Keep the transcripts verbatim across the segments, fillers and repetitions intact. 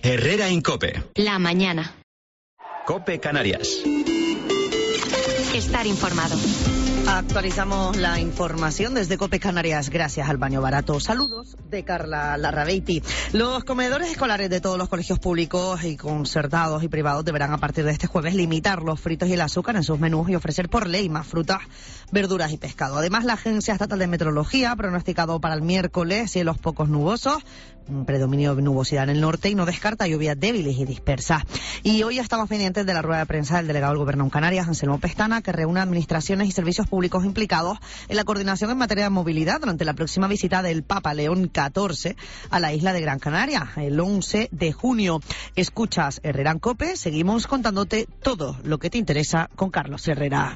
Herrera en COPE. La mañana. COPE Canarias. Estar informado. Actualizamos la información desde COPE Canarias gracias al baño barato. Saludos de Carla Larrabeiti. Los comedores escolares de todos los colegios públicos y concertados y privados deberán a partir de este jueves limitar los fritos y el azúcar en sus menús y ofrecer por ley más frutas, verduras y pescado. Además, la Agencia Estatal de Meteorología ha pronosticado para el miércoles cielos pocos nubosos, un predominio de nubosidad en el norte y no descarta lluvias débiles y dispersas. Y hoy estamos pendientes de la rueda de prensa del delegado del Gobierno en Canarias, Anselmo Pestana, que reúne administraciones y servicios públicos implicados en la coordinación en materia de movilidad durante la próxima visita del Papa León catorce a la isla de Gran Canaria, el once de junio. Escuchas Herrera en COPE, seguimos contándote todo lo que te interesa con Carlos Herrera.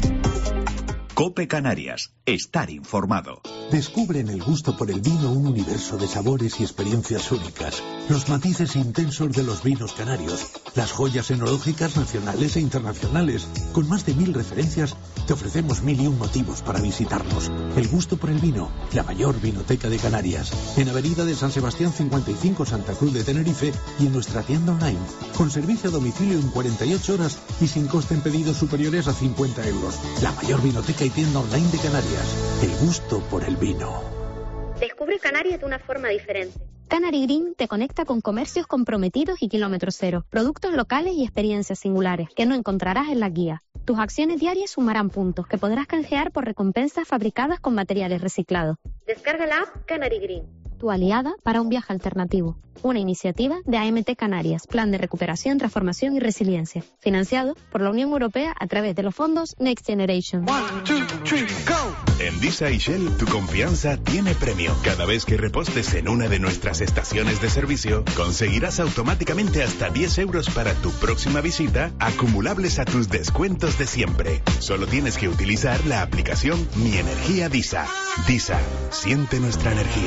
COPE Canarias. Estar informado. Descubre en el gusto por el vino un universo de sabores y experiencias únicas. Los matices intensos de los vinos canarios. Las joyas enológicas nacionales e internacionales. Con más de mil referencias, te ofrecemos mil y un motivos para visitarnos. El gusto por el vino. La mayor vinoteca de Canarias. En Avenida de San Sebastián cincuenta y cinco, Santa Cruz de Tenerife. Y en nuestra tienda online. Con servicio a domicilio en cuarenta y ocho horas y sin coste en pedidos superiores a cincuenta euros. La mayor vinoteca y tienda online de Canarias. El gusto por el vino. Descubre Canarias de una forma diferente. Canary Green te conecta con comercios comprometidos y kilómetros cero, productos locales y experiencias singulares que no encontrarás en la guía. Tus acciones diarias sumarán puntos que podrás canjear por recompensas fabricadas con materiales reciclados. Descarga la app Canary Green. Tu aliada para un viaje alternativo. Una iniciativa de A M T Canarias, Plan de Recuperación, Transformación y Resiliencia, financiado por la Unión Europea a través de los fondos Next Generation. One, two, three, go. En Disa y Shell, tu confianza tiene premio. Cada vez que repostes en una de nuestras estaciones de servicio, conseguirás automáticamente hasta diez euros para tu próxima visita, acumulables a tus descuentos de siempre. Solo tienes que utilizar la aplicación Mi Energía Disa. Disa, siente nuestra energía.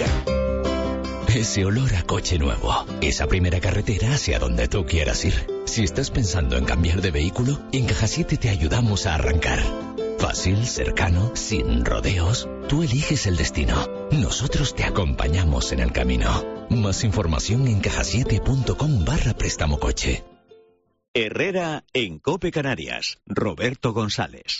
Ese olor a coche nuevo, esa primera carretera hacia donde tú quieras ir. Si estás pensando en cambiar de vehículo, en Caja siete te ayudamos a arrancar. Fácil, cercano, sin rodeos. Tú eliges el destino. Nosotros te acompañamos en el camino. Más información en cajasiete punto com barra préstamo coche. Herrera en COPE Canarias. Roberto González.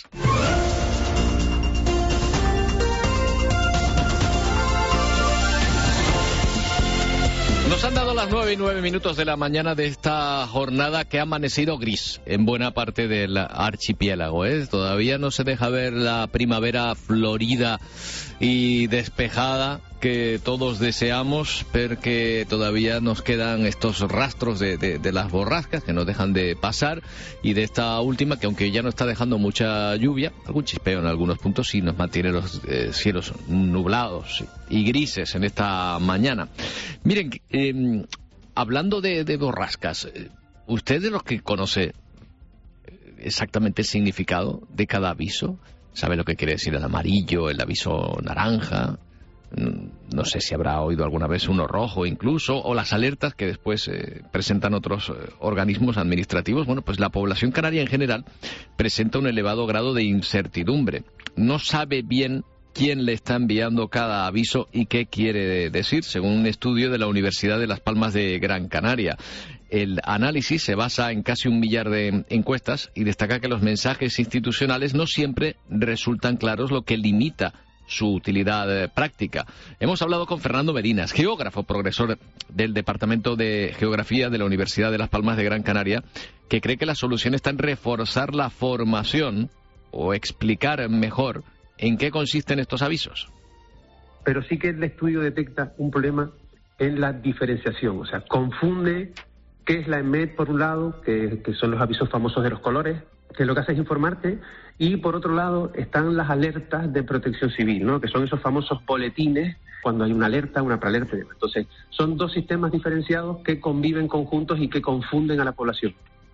Nos han dado las nueve y nueve minutos de la mañana de esta jornada que ha amanecido gris en buena parte del archipiélago, ¿eh? Todavía no se deja ver la primavera florida y despejada que todos deseamos, porque todavía nos quedan estos rastros de, de, de las borrascas que nos dejan de pasar, y de esta última que, aunque ya no está dejando mucha lluvia, algún chispeo en algunos puntos, sí nos mantiene los eh, cielos nublados y grises en esta mañana. Miren, eh, hablando de, de borrascas, ¿usted de los que conoce exactamente el significado de cada aviso? ¿Sabe lo que quiere decir el amarillo, el aviso naranja? No sé si habrá oído alguna vez uno rojo incluso, o las alertas que después eh, presentan otros eh, organismos administrativos. Bueno, pues la población canaria en general presenta un elevado grado de incertidumbre. No sabe bien quién le está enviando cada aviso y qué quiere decir, según un estudio de la Universidad de Las Palmas de Gran Canaria. El análisis se basa en casi un millar de encuestas y destaca que los mensajes institucionales no siempre resultan claros, lo que limita su utilidad eh, práctica. Hemos hablado con Fernando Medinas, geógrafo progresor del Departamento de Geografía de la Universidad de Las Palmas de Gran Canaria, que cree que la solución está en reforzar la formación o explicar mejor en qué consisten estos avisos. Pero sí que el estudio detecta un problema en la diferenciación, o sea, confunde qué es la E M E D por un lado, que, que son los avisos famosos de los colores, que lo que hace es informarte, y por otro lado están las alertas de protección civil, ¿no? Que son esos famosos boletines cuando hay una alerta, una prealerta. Entonces, son dos sistemas diferenciados que conviven conjuntos y que confunden a la población.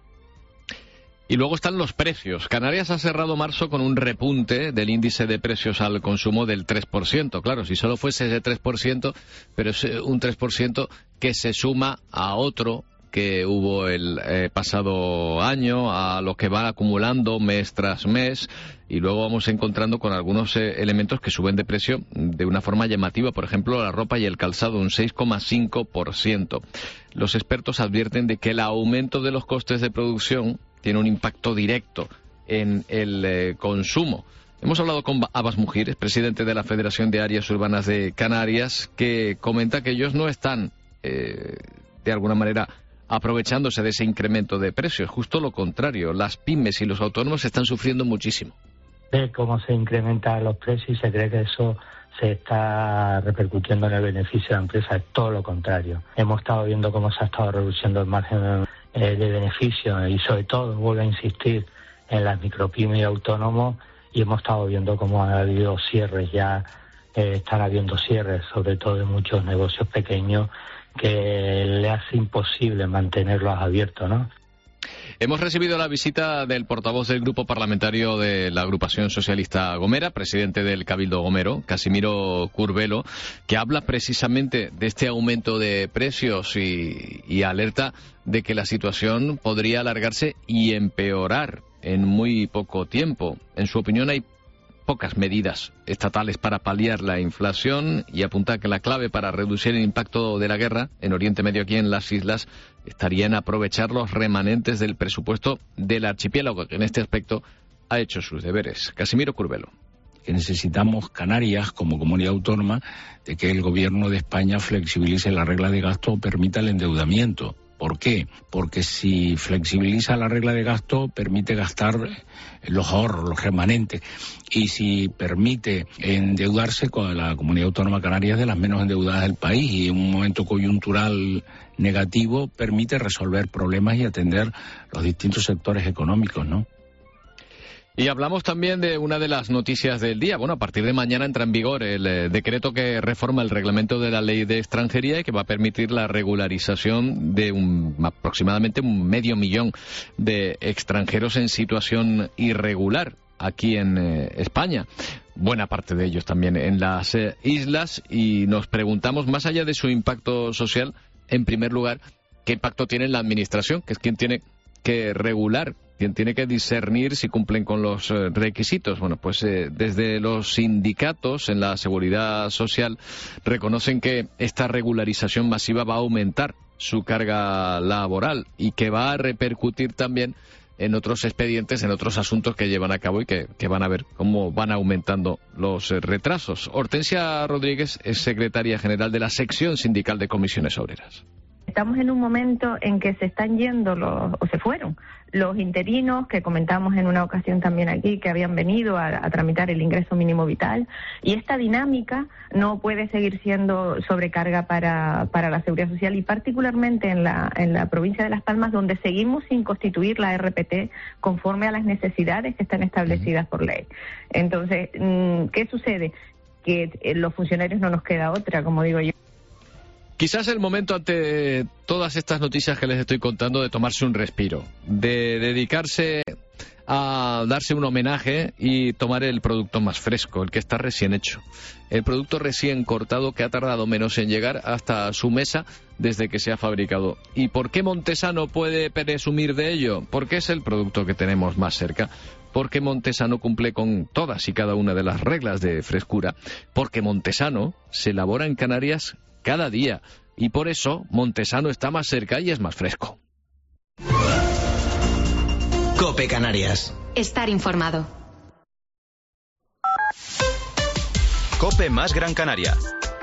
Y luego están los precios. Canarias ha cerrado marzo con un repunte del índice de precios al consumo del tres por ciento. Claro, si solo fuese ese tres por ciento, pero es un tres por ciento que se suma a otro que hubo el eh, pasado año, a lo que va acumulando mes tras mes, y luego vamos encontrando con algunos eh, elementos que suben de precio de una forma llamativa. Por ejemplo, la ropa y el calzado, un seis coma cinco por ciento. Los expertos advierten de que el aumento de los costes de producción tiene un impacto directo en el eh, consumo. Hemos hablado con Abbas Mujir, presidente de la Federación de Áreas Urbanas de Canarias, que comenta que ellos no están, eh, de alguna manera, aprovechándose de ese incremento de precios. Justo lo contrario, las pymes y los autónomos están sufriendo muchísimo. Ve cómo se incrementan los precios y se cree que eso se está repercutiendo en el beneficio de la empresa. Es todo lo contrario. Hemos estado viendo cómo se ha estado reduciendo el margen eh, de beneficio y sobre todo, vuelvo a insistir, en las micropymes y autónomos. Y hemos estado viendo cómo ha habido cierres ya, eh, están habiendo cierres, sobre todo de muchos negocios pequeños, que le hace imposible mantenerlos abiertos, ¿no? Hemos recibido la visita del portavoz del grupo parlamentario de la agrupación socialista Gomera, presidente del Cabildo Gomero, Casimiro Curbelo, que habla precisamente de este aumento de precios y, y alerta de que la situación podría alargarse y empeorar en muy poco tiempo. En su opinión, hay pocas medidas estatales para paliar la inflación y apunta que la clave para reducir el impacto de la guerra en Oriente Medio, aquí en las islas, estaría en aprovechar los remanentes del presupuesto del archipiélago, que en este aspecto ha hecho sus deberes. Casimiro Curbelo. Que necesitamos Canarias como comunidad autónoma de que el gobierno de España flexibilice la regla de gasto o permita el endeudamiento. ¿Por qué? Porque si flexibiliza la regla de gasto, permite gastar los ahorros, los remanentes. Y si permite endeudarse, con la comunidad autónoma canaria es de las menos endeudadas del país, y en un momento coyuntural negativo permite resolver problemas y atender los distintos sectores económicos, ¿no? Y hablamos también de una de las noticias del día. Bueno, a partir de mañana entra en vigor el eh, decreto que reforma el reglamento de la ley de extranjería y que va a permitir la regularización de un, aproximadamente un medio millón de extranjeros en situación irregular aquí en eh, España. Buena parte de ellos también en las eh, islas, y nos preguntamos, más allá de su impacto social, en primer lugar, ¿qué impacto tiene en la administración, que es quien tiene que regular, quien tiene que discernir si cumplen con los eh, requisitos? Bueno, pues eh, desde los sindicatos en la seguridad social reconocen que esta regularización masiva va a aumentar su carga laboral y que va a repercutir también en otros expedientes, en otros asuntos que llevan a cabo y que, que van a ver cómo van aumentando los eh, retrasos. Hortensia Rodríguez es secretaria general de la sección sindical de comisiones obreras. Estamos en un momento en que se están yendo los, o se fueron, los interinos que comentamos en una ocasión también aquí, que habían venido a, a tramitar el ingreso mínimo vital, y esta dinámica no puede seguir siendo sobrecarga para, para la seguridad social, y particularmente en la, en la provincia de Las Palmas, donde seguimos sin constituir la R P T conforme a las necesidades que están establecidas por ley. Entonces, ¿qué sucede? Que los funcionarios no nos queda otra, como digo yo. Quizás el momento, ante todas estas noticias que les estoy contando, de tomarse un respiro, de dedicarse a darse un homenaje y tomar el producto más fresco, el que está recién hecho, el producto recién cortado que ha tardado menos en llegar hasta su mesa desde que se ha fabricado. ¿Y por qué Montesano puede presumir de ello? Porque es el producto que tenemos más cerca. Porque Montesano cumple con todas y cada una de las reglas de frescura. Porque Montesano se elabora en Canarias cada día, y por eso Montesano está más cerca y es más fresco. COPE Canarias. Estar informado. COPE más Gran Canaria.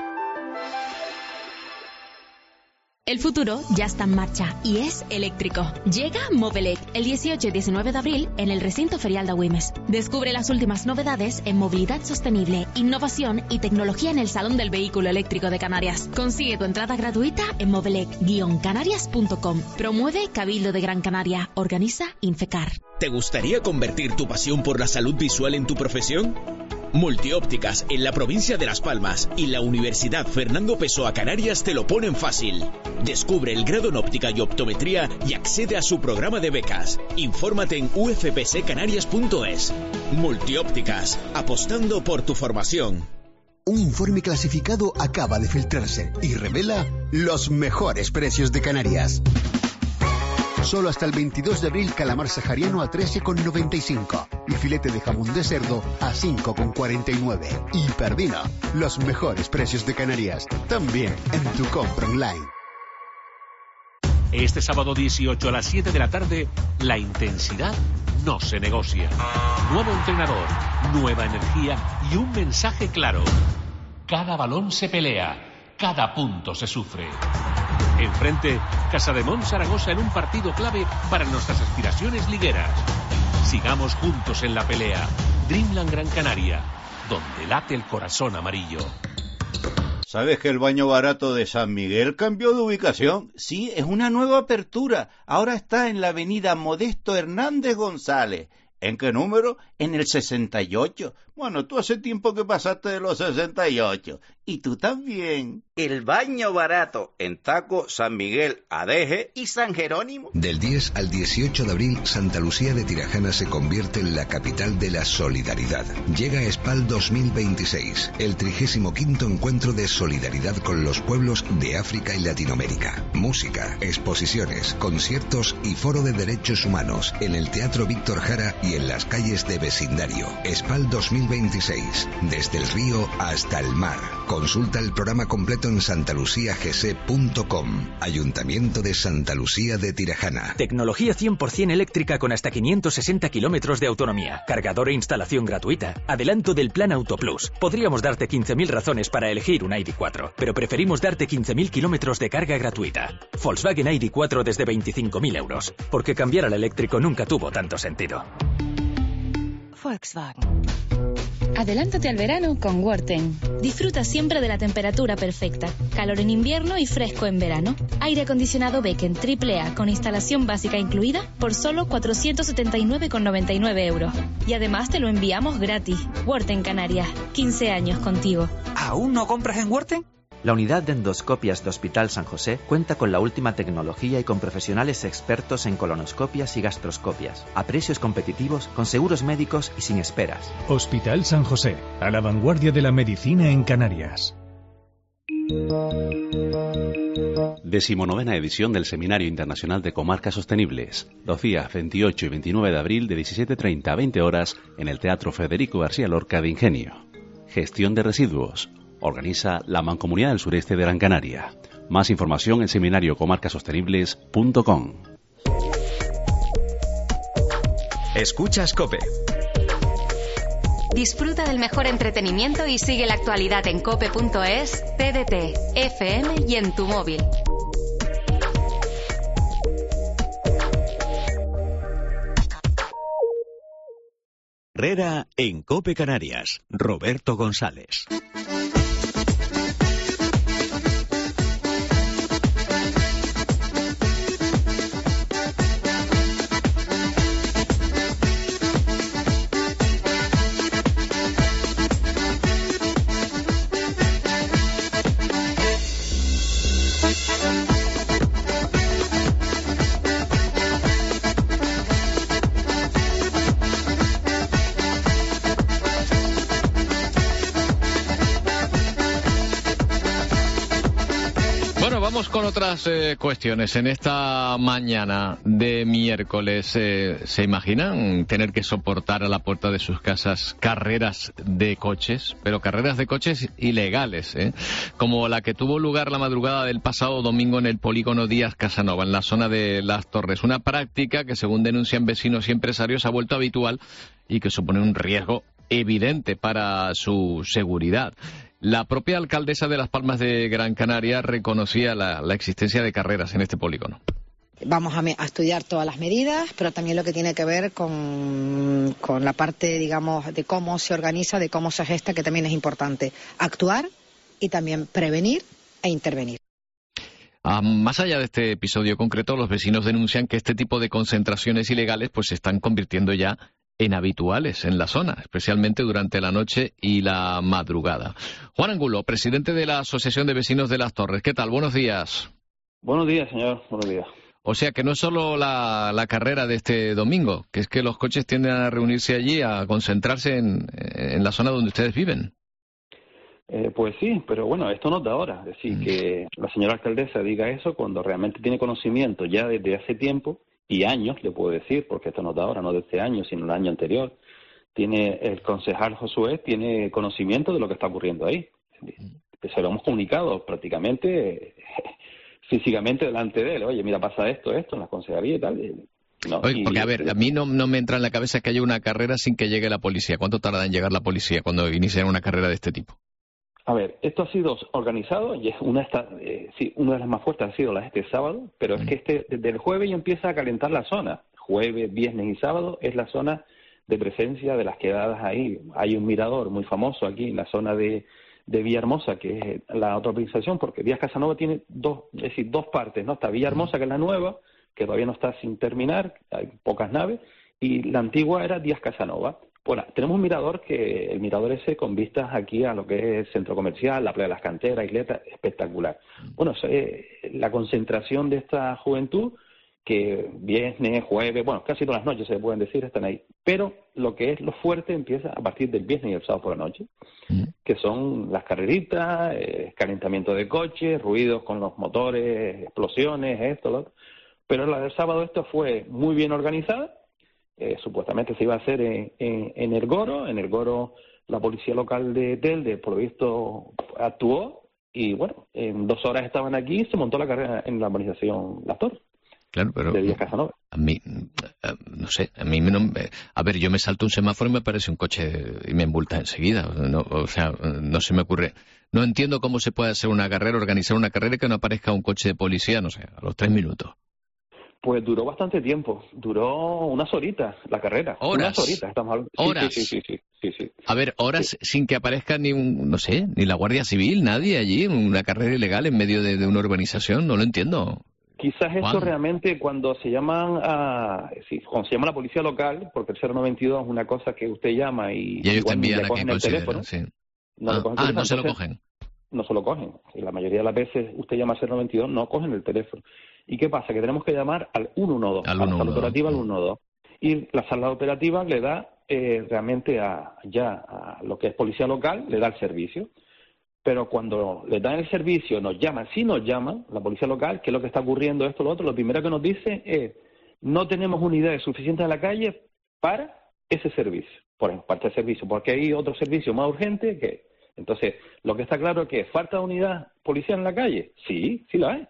El futuro ya está en marcha y es eléctrico. Llega Movelec el dieciocho y diecinueve de abril en el recinto ferial de Güemes. Descubre las últimas novedades en movilidad sostenible, innovación y tecnología en el Salón del Vehículo Eléctrico de Canarias. Consigue tu entrada gratuita en movelec guion canarias punto com. Promueve Cabildo de Gran Canaria. Organiza Infecar. ¿Te gustaría convertir tu pasión por la salud visual en tu profesión? Multiópticas en la provincia de Las Palmas y la Universidad Fernando Pessoa Canarias te lo ponen fácil. Descubre el grado en óptica y optometría y accede a su programa de becas. Infórmate en u f p c canarias punto es. Multiópticas, apostando por tu formación. Un informe clasificado acaba de filtrarse y revela los mejores precios de Canarias. Solo hasta el veintidós de abril calamar sahariano a trece con noventa y cinco y filete de jamón de cerdo a cinco con cuarenta y nueve. Hipervino, los mejores precios de Canarias, también en tu compra online. Este sábado dieciocho a las siete de la tarde, la intensidad no se negocia. Nuevo entrenador, nueva energía y un mensaje claro. Cada balón se pelea, cada punto se sufre. Enfrente, Casademont Zaragoza en un partido clave para nuestras aspiraciones ligueras. Sigamos juntos en la pelea. Dreamland Gran Canaria, donde late el corazón amarillo. ¿Sabes que el baño barato de San Miguel cambió de ubicación? Sí, es una nueva apertura. Ahora está en la avenida Modesto Hernández González. ¿En qué número? En el sesenta y ocho. Bueno, tú hace tiempo que pasaste de los sesenta y ocho. Y tú también. El baño barato en Taco, San Miguel, Adeje y San Jerónimo. Del diez al dieciocho de abril, Santa Lucía de Tirajana se convierte en la capital de la solidaridad. Llega a SPAL dos mil veintiséis, el trigésimo quinto encuentro de solidaridad con los pueblos de África y Latinoamérica. Música, exposiciones, conciertos y foro de derechos humanos en el Teatro Víctor Jara y en las calles de vecindario. SPAL dos mil veintiséis, desde el río hasta el mar. Consulta el programa completo en santalucia g c punto com. Ayuntamiento de Santa Lucía de Tirajana. Tecnología cien por ciento eléctrica con hasta quinientos sesenta kilómetros de autonomía. Cargador e instalación gratuita. Adelanto del plan Auto Plus. Podríamos darte quince mil razones para elegir un I D cuatro, pero preferimos darte quince mil kilómetros de carga gratuita. Volkswagen I D cuatro desde veinticinco mil euros. Porque cambiar al eléctrico nunca tuvo tanto sentido. Volkswagen. Adelántate al verano con Worten. Disfruta siempre de la temperatura perfecta. Calor en invierno y fresco en verano. Aire acondicionado Becken triple A con instalación básica incluida por solo cuatrocientos setenta y nueve con noventa y nueve euros. Y además te lo enviamos gratis. Worten Canarias. quince años contigo. ¿Aún no compras en Worten? La unidad de endoscopias de Hospital San José cuenta con la última tecnología y con profesionales expertos en colonoscopias y gastroscopias, a precios competitivos, con seguros médicos y sin esperas. Hospital San José, a la vanguardia de la medicina en Canarias. Decimonovena edición del Seminario Internacional de Comarcas Sostenibles. Los días veintiocho y veintinueve de abril de diecisiete treinta a veinte horas en el Teatro Federico García Lorca de Ingenio. Gestión de residuos. Organiza la Mancomunidad del Sureste de Gran Canaria. Más información en seminario comarcas sostenibles punto com. Escuchas COPE. Disfruta del mejor entretenimiento y sigue la actualidad en cope punto es, T D T, F M y en tu móvil. Herrera en COPE Canarias. Roberto González. Con otras eh, cuestiones, en esta mañana de miércoles, eh, ¿se imaginan tener que soportar a la puerta de sus casas carreras de coches? Pero carreras de coches ilegales, ¿eh? Como la que tuvo lugar la madrugada del pasado domingo en el polígono Díaz Casanova, en la zona de Las Torres. Una práctica que, según denuncian vecinos y empresarios, ha vuelto habitual y que supone un riesgo evidente para su seguridad. La propia alcaldesa de Las Palmas de Gran Canaria reconocía la, la existencia de carreras en este polígono. Vamos a, me, a estudiar todas las medidas, pero también lo que tiene que ver con, con la parte, digamos, de cómo se organiza, de cómo se gesta, que también es importante. Actuar y también prevenir e intervenir. Ah, más allá de este episodio concreto, los vecinos denuncian que este tipo de concentraciones ilegales pues se están convirtiendo ya en habituales en la zona, especialmente durante la noche y la madrugada. Juan Angulo, presidente de la Asociación de Vecinos de Las Torres. ¿Qué tal? Buenos días. Buenos días, señor. Buenos días. O sea que no es solo la, la carrera de este domingo, que es que los coches tienden a reunirse allí, a concentrarse en, en la zona donde ustedes viven. Eh, pues sí, pero bueno, esto no es de ahora. Es decir, mm. que la señora alcaldesa diga eso cuando realmente tiene conocimiento ya desde hace tiempo y años, le puedo decir, porque esto no es de ahora, no de este año, sino el año anterior, tiene el concejal Josué tiene conocimiento de lo que está ocurriendo ahí. Se lo hemos comunicado prácticamente físicamente delante de él. Oye, mira, pasa esto, esto en la concejalía y tal. No, Oye, porque, a ver, a mí no, no me entra en la cabeza que haya una carrera sin que llegue la policía. ¿Cuánto tarda en llegar la policía cuando inician una carrera de este tipo? A ver, esto ha sido organizado y es una, esta, eh, sí, una de las más fuertes ha sido la de este sábado, pero mm. es que este desde el jueves ya empieza a calentar la zona. Jueves, viernes y sábado es la zona de presencia de las quedadas ahí. Hay un mirador muy famoso aquí en la zona de, de Villahermosa, que es la otra urbanización, porque Díaz Casanova tiene dos, es decir, dos partes, ¿no? Está Villahermosa, que es la nueva, que todavía no está sin terminar, hay pocas naves, y la antigua era Díaz Casanova. Bueno, tenemos un mirador, que el mirador ese con vistas aquí a lo que es el centro comercial, la playa de las canteras, isleta, espectacular. Bueno, eh, la concentración de esta juventud, que viernes, jueves, bueno, casi todas las noches se pueden decir, están ahí. Pero lo que es lo fuerte empieza a partir del viernes y el sábado por la noche, mm. que son las carreritas, eh, calentamiento de coches, ruidos con los motores, explosiones, esto, lo otro. Pero la del sábado esto fue muy bien organizada. Eh, supuestamente se iba a hacer en, en, en el Goro. En el Goro la policía local de Telde, por lo visto, actuó y, bueno, en dos horas estaban aquí y se montó la carrera en la urbanización Las Torres. Claro, pero de Díaz Casanova. A mí, no sé, a mí no, a ver, yo me salto un semáforo y me parece un coche y me embulta enseguida. No, o sea, no se me ocurre. No entiendo cómo se puede hacer una carrera, organizar una carrera y que no aparezca un coche de policía, no sé, a los tres minutos. Pues duró bastante tiempo, duró unas horitas la carrera. ¿Horas? Unas horitas, estamos hablando. Sí, ¿Horas? Sí, sí, sí, sí, sí, sí. A ver, horas sí. sin que aparezca ni un, no sé, ni la Guardia Civil, nadie allí, una carrera ilegal en medio de, de una urbanización, no lo entiendo. Quizás esto Juan. realmente cuando se llaman a, sí, cuando se llama a la policía local, porque el cero noventa y dos es una cosa que usted llama y, y ellos te envían le a cogen quien el teléfono. Sí. No ah, le cogen ah el no se lo entonces, cogen. No se lo cogen. Y la mayoría de las veces usted llama al cero noventa y dos, no cogen el teléfono. ¿Y qué pasa? Que tenemos que llamar al ciento doce, al a la sala operativa al ciento doce. Y la sala operativa le da eh, realmente a ya a lo que es policía local, le da el servicio. Pero cuando le dan el servicio, nos llaman, si nos llaman, la policía local, ¿qué es lo que está ocurriendo, esto, lo otro? Lo primero que nos dice es, no tenemos unidades suficientes en la calle para ese servicio, por parte del servicio, porque hay otro servicio más urgente que... Entonces, lo que está claro es que falta de unidad policial en la calle. Sí, sí la hay.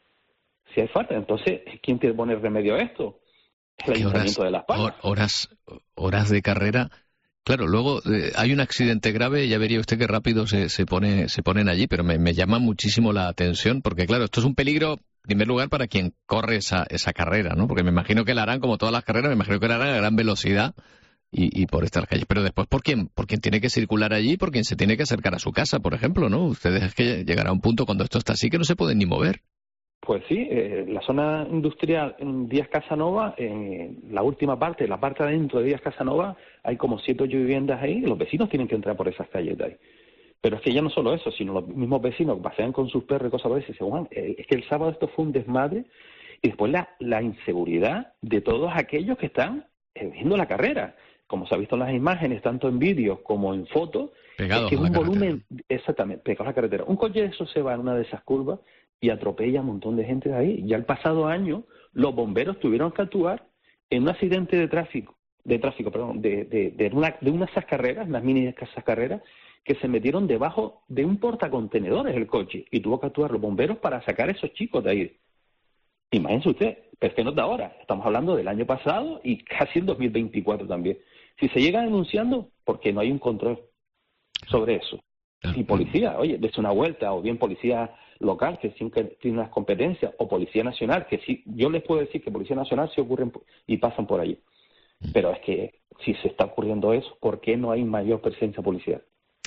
Si hay falta, entonces, ¿quién tiene que poner remedio a esto? El Ayuntamiento de Las Palmas. Horas, horas de carrera... Claro, luego eh, hay un accidente grave, ya vería usted que rápido se, se pone se ponen allí, pero me, me llama muchísimo la atención, porque claro, esto es un peligro, en primer lugar, para quien corre esa, esa carrera, ¿no? Porque me imagino que la harán, como todas las carreras, me imagino que la harán a gran velocidad y, y por estas calles. Pero después, ¿por quién? Por quien tiene que circular allí, por quien se tiene que acercar a su casa, por ejemplo, ¿no? Ustedes es que llegará un punto cuando esto está así que no se pueden ni mover. Pues sí, eh, la zona industrial en Díaz Casanova, en la última parte, la parte adentro de Díaz Casanova, hay como siete o ocho viviendas ahí, los vecinos tienen que entrar por esas calles de ahí. Pero es que ya no solo eso, sino los mismos vecinos que pasean con sus perros y cosas así, dicen, Juan, eh, es que el sábado esto fue un desmadre, y después la, la inseguridad de todos aquellos que están eh, viendo la carrera. Como se ha visto en las imágenes, tanto en vídeos como en fotos, pegados es que es un a la volumen, carretera. Exactamente, pegado a la carretera. Un coche de eso se va en una de esas curvas y atropella a un montón de gente de ahí. Ya el pasado año los bomberos tuvieron que actuar en un accidente de tráfico, de tráfico, perdón, de, de, de una de unas esas carreras, unas mini esas carreras, que se metieron debajo de un portacontenedores el coche y tuvo que actuar los bomberos para sacar a esos chicos de ahí. Imagínense usted, pero es que no es de ahora, estamos hablando del año pasado y casi el dos mil veinticuatro también. Si se llega denunciando, porque no hay un control sobre eso. Y policía, oye, desde una vuelta, o bien policía local, que sí que tiene unas competencias, o policía nacional, que sí, yo les puedo decir que policía nacional sí ocurren y pasan por allí. Pero es que si se está ocurriendo eso, ¿por qué no hay mayor presencia policial?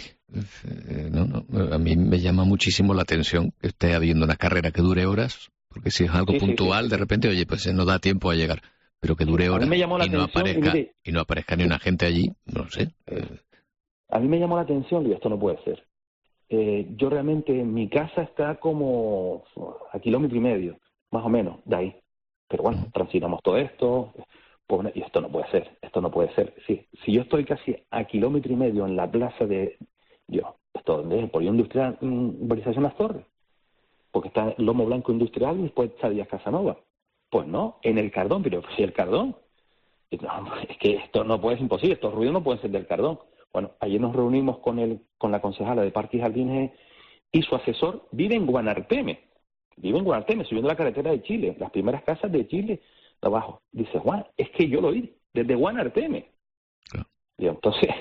Eh, no, no, a mí me llama muchísimo la atención que esté habiendo una carrera que dure horas, porque si es algo sí, puntual, sí, sí, sí. de repente, oye, pues no da tiempo a llegar, pero que dure horas y, no aparezca, y, mire, y no aparezca ni una gente allí, no sé. Eh. A mí me llamó la atención y esto no puede ser. Eh, yo realmente, mi casa está como a kilómetro y medio, más o menos, de ahí. Pero bueno, transitamos todo esto, pues, y esto no puede ser, esto no puede ser. Si, si yo estoy casi a kilómetro y medio en la plaza de, yo, ¿esto dónde es? El polígono industrial, urbanización Las Torres, porque está el Lomo Blanco Industrial y después está Díaz Casanova. Pues no, en el Cardón, pero si el Cardón, no, es que esto no puede ser imposible, estos ruidos no pueden ser del Cardón. Bueno, ayer nos reunimos con el, con la concejala de Parques y Jardines y su asesor vive en Guanarteme, vive en Guanarteme, subiendo la carretera de Chile, las primeras casas de Chile, de abajo. Dice, Juan, es que yo lo oí desde Guanarteme. Claro. Y entonces,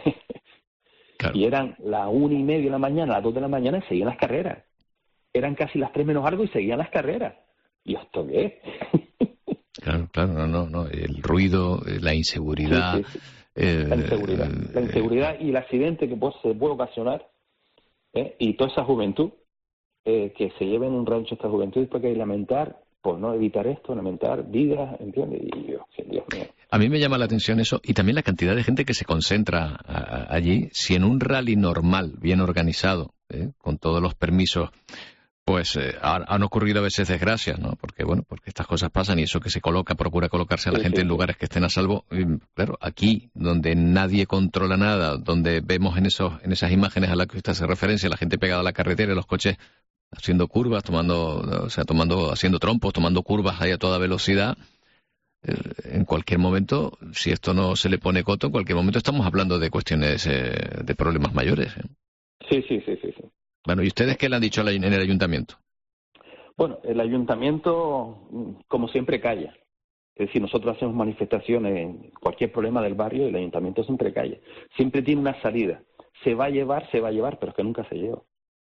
claro. Y eran las una y media de la mañana, las dos de la mañana y seguían las carreras. Eran casi las tres menos algo y seguían las carreras. ¿Y esto qué es? Claro, claro, no, no, no. El ruido, la inseguridad. Sí, sí, sí. Eh, la inseguridad, eh, la inseguridad eh, y el accidente que pues, se puede ocasionar, eh, y toda esa juventud, eh, que se lleven un rancho esta juventud, después que hay que lamentar, por no evitar esto, lamentar vidas, ¿entiendes? Y Dios, Dios mío. A mí me llama la atención eso, y también la cantidad de gente que se concentra a, a, allí. Si en un rally normal, bien organizado, eh, con todos los permisos, pues eh, han, han ocurrido a veces desgracias, ¿no? Porque, bueno, porque estas cosas pasan y eso que se coloca, procura colocarse a la sí, gente sí, en lugares que estén a salvo. Y, claro, aquí, donde nadie controla nada, donde vemos en esos en esas imágenes a las que usted hace referencia, la gente pegada a la carretera, los coches haciendo curvas, tomando, o sea, tomando, haciendo trompos, tomando curvas ahí a toda velocidad. Eh, en cualquier momento, si esto no se le pone coto, en cualquier momento estamos hablando de cuestiones, eh, de problemas mayores. ¿eh? Sí, sí, sí, sí, sí. Bueno, ¿y ustedes qué le han dicho en el ayuntamiento? Bueno, el ayuntamiento, como siempre, calla. Es decir, nosotros hacemos manifestaciones, cualquier problema del barrio, y el ayuntamiento siempre calla. Siempre tiene una salida. Se va a llevar, se va a llevar, pero es que nunca se lleva.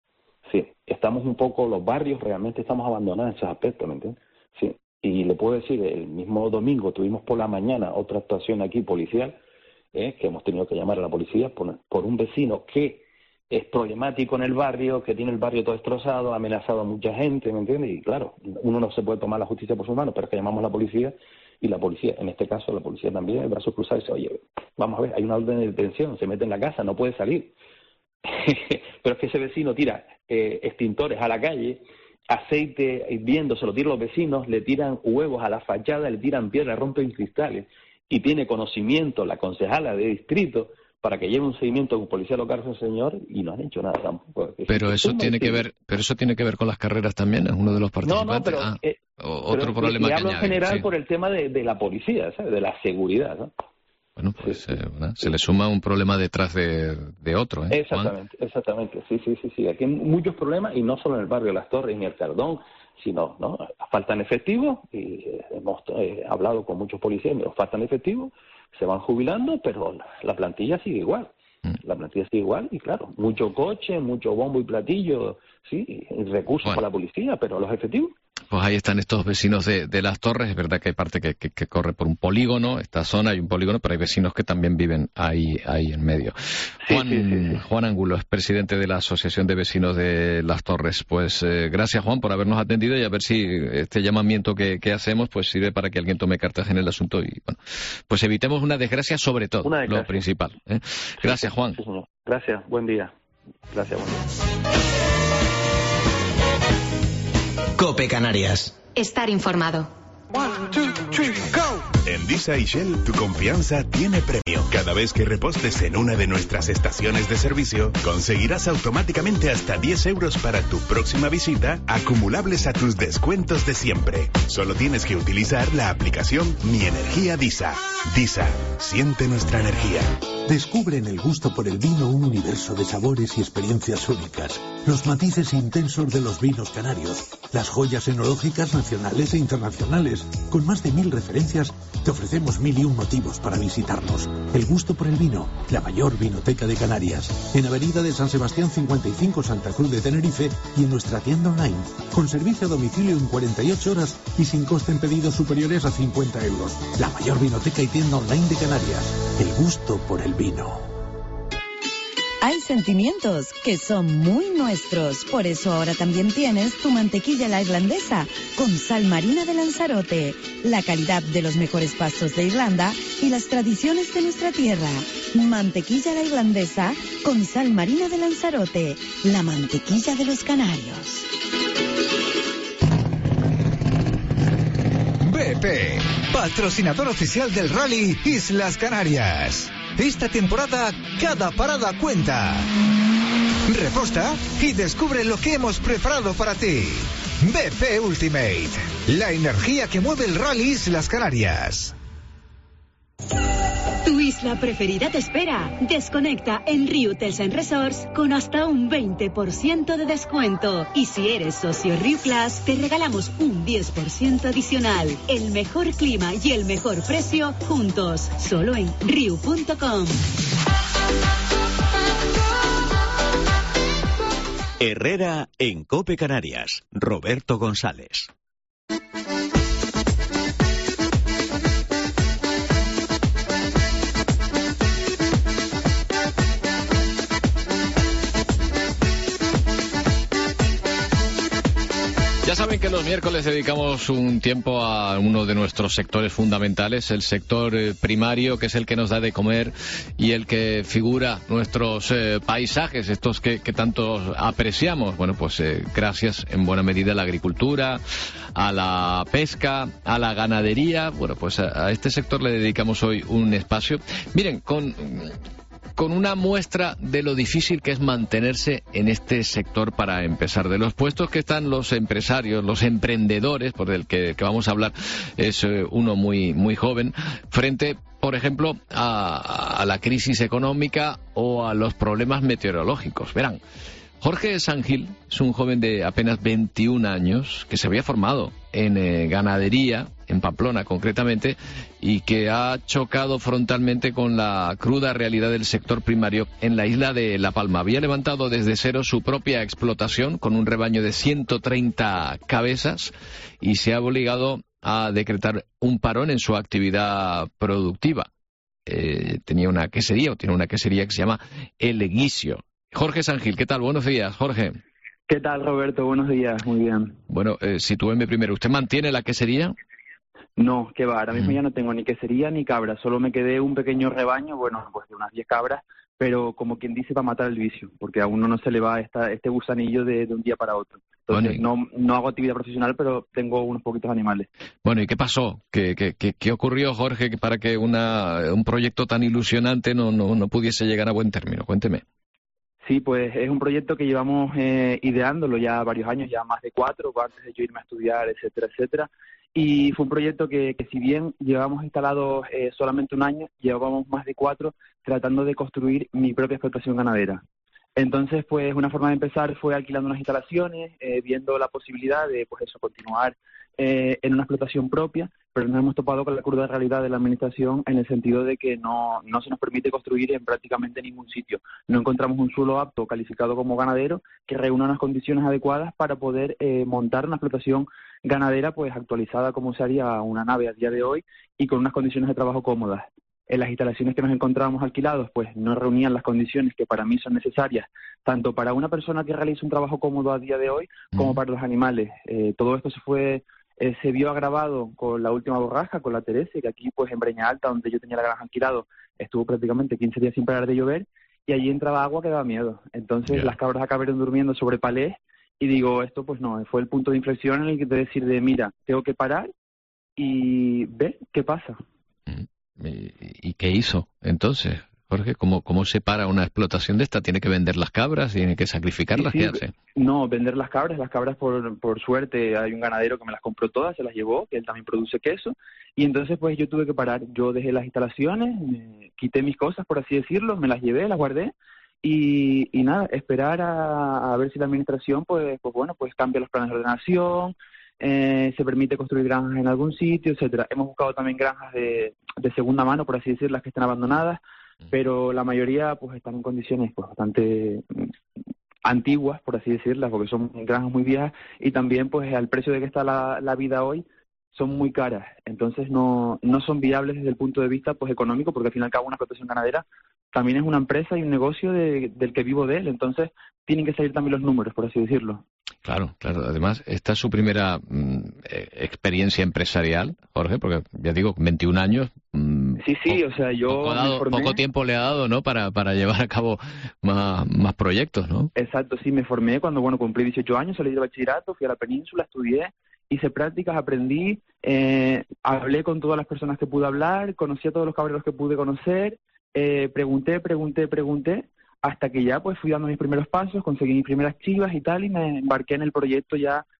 Sí, estamos un poco, los barrios realmente estamos abandonados en esos aspectos, ¿me entiendes? Sí, y le puedo decir, el mismo domingo tuvimos por la mañana otra actuación aquí policial, eh, que hemos tenido que llamar a la policía por, por un vecino que es problemático en el barrio, que tiene el barrio todo destrozado, ha amenazado a mucha gente, ¿me entiendes? Y claro, uno no se puede tomar la justicia por sus manos, pero es que llamamos a la policía, y la policía, en este caso la policía también, el brazo cruzado, dice, oye, vamos a ver, hay una orden de detención, se mete en la casa, no puede salir. Pero es que ese vecino tira eh, extintores a la calle, aceite hirviendo, se lo tiran los vecinos, le tiran huevos a la fachada, le tiran piedras, rompen cristales, y tiene conocimiento la concejala de distrito para que lleve un seguimiento con policía local ese señor, y no han hecho nada tampoco. Pero eso tiene que ver, pero eso tiene que ver con las carreras también, es uno de los participantes. No, no, pero, ah, eh, otro pero problema y que hablo en añade, general sí. por el tema de, de la policía, ¿sabes? De la seguridad, ¿no? Bueno, pues sí, sí. Eh, ¿verdad? Se le suma un problema detrás de, de otro, ¿eh? Exactamente, Juan. exactamente, sí, sí, sí, sí. Aquí hay muchos problemas, y no solo en el barrio de Las Torres ni el Cardón, sino, ¿no? Faltan efectivos, y eh, hemos eh, hablado con muchos policías, pero faltan efectivos, se van jubilando, pero la, la plantilla sigue igual. La plantilla sigue igual, y claro, mucho coche, mucho bombo y platillo, sí, y recursos bueno. para la policía, pero los efectivos. Pues ahí están estos vecinos de, de Las Torres. Es verdad que hay parte que, que, que corre por un polígono, esta zona hay un polígono, pero hay vecinos que también viven ahí, ahí en medio. Sí, Juan, sí, sí, sí. Juan Angulo es presidente de la Asociación de Vecinos de Las Torres. Pues eh, gracias, Juan, por habernos atendido, y a ver si este llamamiento que, que hacemos pues sirve para que alguien tome cartas en el asunto y bueno, pues evitemos una desgracia, sobre todo, desgracia. lo principal. ¿eh? Gracias, Juan. Sí, señor. Gracias, buen día. Gracias, buen día. COPE Canarias. Estar informado. One, two, three, go. En Disa y Shell, tu confianza tiene premio. Cada vez que repostes en una de nuestras estaciones de servicio, conseguirás automáticamente hasta diez euros para tu próxima visita, acumulables a tus descuentos de siempre. Solo tienes que utilizar la aplicación Mi Energía Disa. Disa, siente nuestra energía. Descubre en el gusto por el vino un universo de sabores y experiencias únicas. Los matices intensos de los vinos canarios, las joyas enológicas nacionales e internacionales. Con más de mil referencias, te ofrecemos mil y un motivos para visitarnos. El gusto por el vino, la mayor vinoteca de Canarias. En Avenida de San Sebastián cincuenta y cinco, Santa Cruz de Tenerife, y en nuestra tienda online. Con servicio a domicilio en cuarenta y ocho horas y sin coste en pedidos superiores a cincuenta euros. La mayor vinoteca y tienda online de Canarias. El gusto por el vino. Hay sentimientos que son muy nuestros, por eso ahora también tienes tu mantequilla la irlandesa con sal marina de Lanzarote, la calidad de los mejores pastos de Irlanda y las tradiciones de nuestra tierra. Mantequilla la irlandesa con sal marina de Lanzarote, la mantequilla de los canarios. B P, patrocinador oficial del Rally Islas Canarias. Esta temporada, cada parada cuenta. Reposta y descubre lo que hemos preparado para ti. B P Ultimate. La energía que mueve el Rally Islas Canarias. Tu isla preferida te espera. Desconecta en Riutels and Resorts con hasta un veinte por ciento de descuento. Y si eres socio Riu Plus, te regalamos un diez por ciento adicional. El mejor clima y el mejor precio juntos. Solo en riu punto com. Herrera en COPE Canarias. Roberto González. Ya saben que los miércoles dedicamos un tiempo a uno de nuestros sectores fundamentales, el sector eh, primario, que es el que nos da de comer y el que figura nuestros eh, paisajes, estos que, que tanto apreciamos. Bueno, pues eh, gracias en buena medida a la agricultura, a la pesca, a la ganadería. Bueno, pues a, a este sector le dedicamos hoy un espacio. Miren, con... con una muestra de lo difícil que es mantenerse en este sector para empezar. De los puestos que están los empresarios, los emprendedores, por el que, que vamos a hablar, es eh, uno muy, muy joven, frente, por ejemplo, a, a la crisis económica o a los problemas meteorológicos. Verán, Jorge Sangil es un joven de apenas veintiún años que se había formado en eh, ganadería, en Pamplona concretamente, y que ha chocado frontalmente con la cruda realidad del sector primario en la isla de La Palma. Había levantado desde cero su propia explotación con un rebaño de ciento treinta cabezas y se ha obligado a decretar un parón en su actividad productiva. Eh, tenía una quesería, o tiene una quesería que se llama El Guisio. Jorge Sangil, ¿qué tal? Buenos días, Jorge. ¿Qué tal, Roberto? Buenos días, muy bien. Bueno, eh, sitúeme primero. ¿Usted mantiene la quesería? No, que va, ahora mismo Mm. ya no tengo ni quesería ni cabra, solo me quedé un pequeño rebaño, bueno, pues de unas diez cabras, pero como quien dice, para matar el vicio, porque a uno no se le va esta, este gusanillo de, de un día para otro. Entonces, no, no hago actividad profesional, pero tengo unos poquitos animales. Bueno, ¿y qué pasó? ¿Qué, qué, qué, qué ocurrió, Jorge, que para que una, un proyecto tan ilusionante no, no, no pudiese llegar a buen término? Cuénteme. Sí, pues es un proyecto que llevamos eh, ideándolo ya varios años, ya más de cuatro, antes de yo irme a estudiar, etcétera, etcétera. Y fue un proyecto que, que si bien llevábamos instalados eh, solamente un año, llevábamos más de cuatro tratando de construir mi propia explotación ganadera. Entonces, pues una forma de empezar fue alquilando unas instalaciones, eh, viendo la posibilidad de, pues eso, continuar eh, en una explotación propia, pero nos hemos topado con la cruda realidad de la administración en el sentido de que no, no se nos permite construir en prácticamente ningún sitio. No encontramos un suelo apto calificado como ganadero que reúna unas condiciones adecuadas para poder eh, montar una explotación ganadera pues actualizada como se haría una nave a día de hoy y con unas condiciones de trabajo cómodas. En las instalaciones que nos encontrábamos alquilados, pues no reunían las condiciones que para mí son necesarias, tanto para una persona que realiza un trabajo cómodo a día de hoy, como para los animales. Eh, todo esto se fue, eh, se vio agravado con la última borrasca, con la Teresa, que aquí, pues en Breña Alta, donde yo tenía la granja alquilado, estuvo prácticamente quince días sin parar de llover, y allí entraba agua que daba miedo. Entonces, yeah. las cabras acabaron durmiendo sobre palés, y digo, esto pues no, fue el punto de inflexión en el que te decir de, mira, tengo que parar y ve qué pasa. ¿Y qué hizo entonces, Jorge? ¿Cómo, cómo se para una explotación de esta? ¿Tiene que vender las cabras? ¿Tiene que sacrificarlas? Sí, sí, ¿Qué hace? No, vender las cabras. Las cabras, por, por suerte, hay un ganadero que me las compró todas, se las llevó, que él también produce queso. Y entonces, pues yo tuve que parar. Yo dejé las instalaciones, me quité mis cosas, por así decirlo, me las llevé, las guardé. Y, y nada, esperar a, a ver si la administración, pues, pues bueno, pues cambia los planes de ordenación, Eh, se permite construir granjas en algún sitio, etcétera. Hemos buscado también granjas de, de segunda mano, por así decir, las que están abandonadas, pero la mayoría pues están en condiciones pues bastante antiguas, por así decirlas, porque son granjas muy viejas y también pues al precio de que está la, la vida hoy son muy caras, entonces no, no son viables desde el punto de vista pues económico, porque al fin y al cabo una explotación ganadera también es una empresa y un negocio de, del que vivo de él, entonces tienen que salir también los números, por así decirlo. Claro, claro. Además, esta es su primera mm, eh, experiencia empresarial, Jorge, porque ya digo, veintiún años. Mm, sí, sí, o sea, yo poco, dado, me formé... poco tiempo le ha dado, ¿no? Para, para llevar a cabo más, más proyectos, ¿no? Exacto, sí, me formé cuando, bueno, cumplí dieciocho años, salí de bachillerato, fui a la península, estudié, hice prácticas, aprendí, eh, hablé con todas las personas que pude hablar, conocí a todos los cabreros que pude conocer, eh, pregunté, pregunté, pregunté, hasta que ya pues fui dando mis primeros pasos, conseguí mis primeras chivas y tal, y me embarqué en el proyecto ya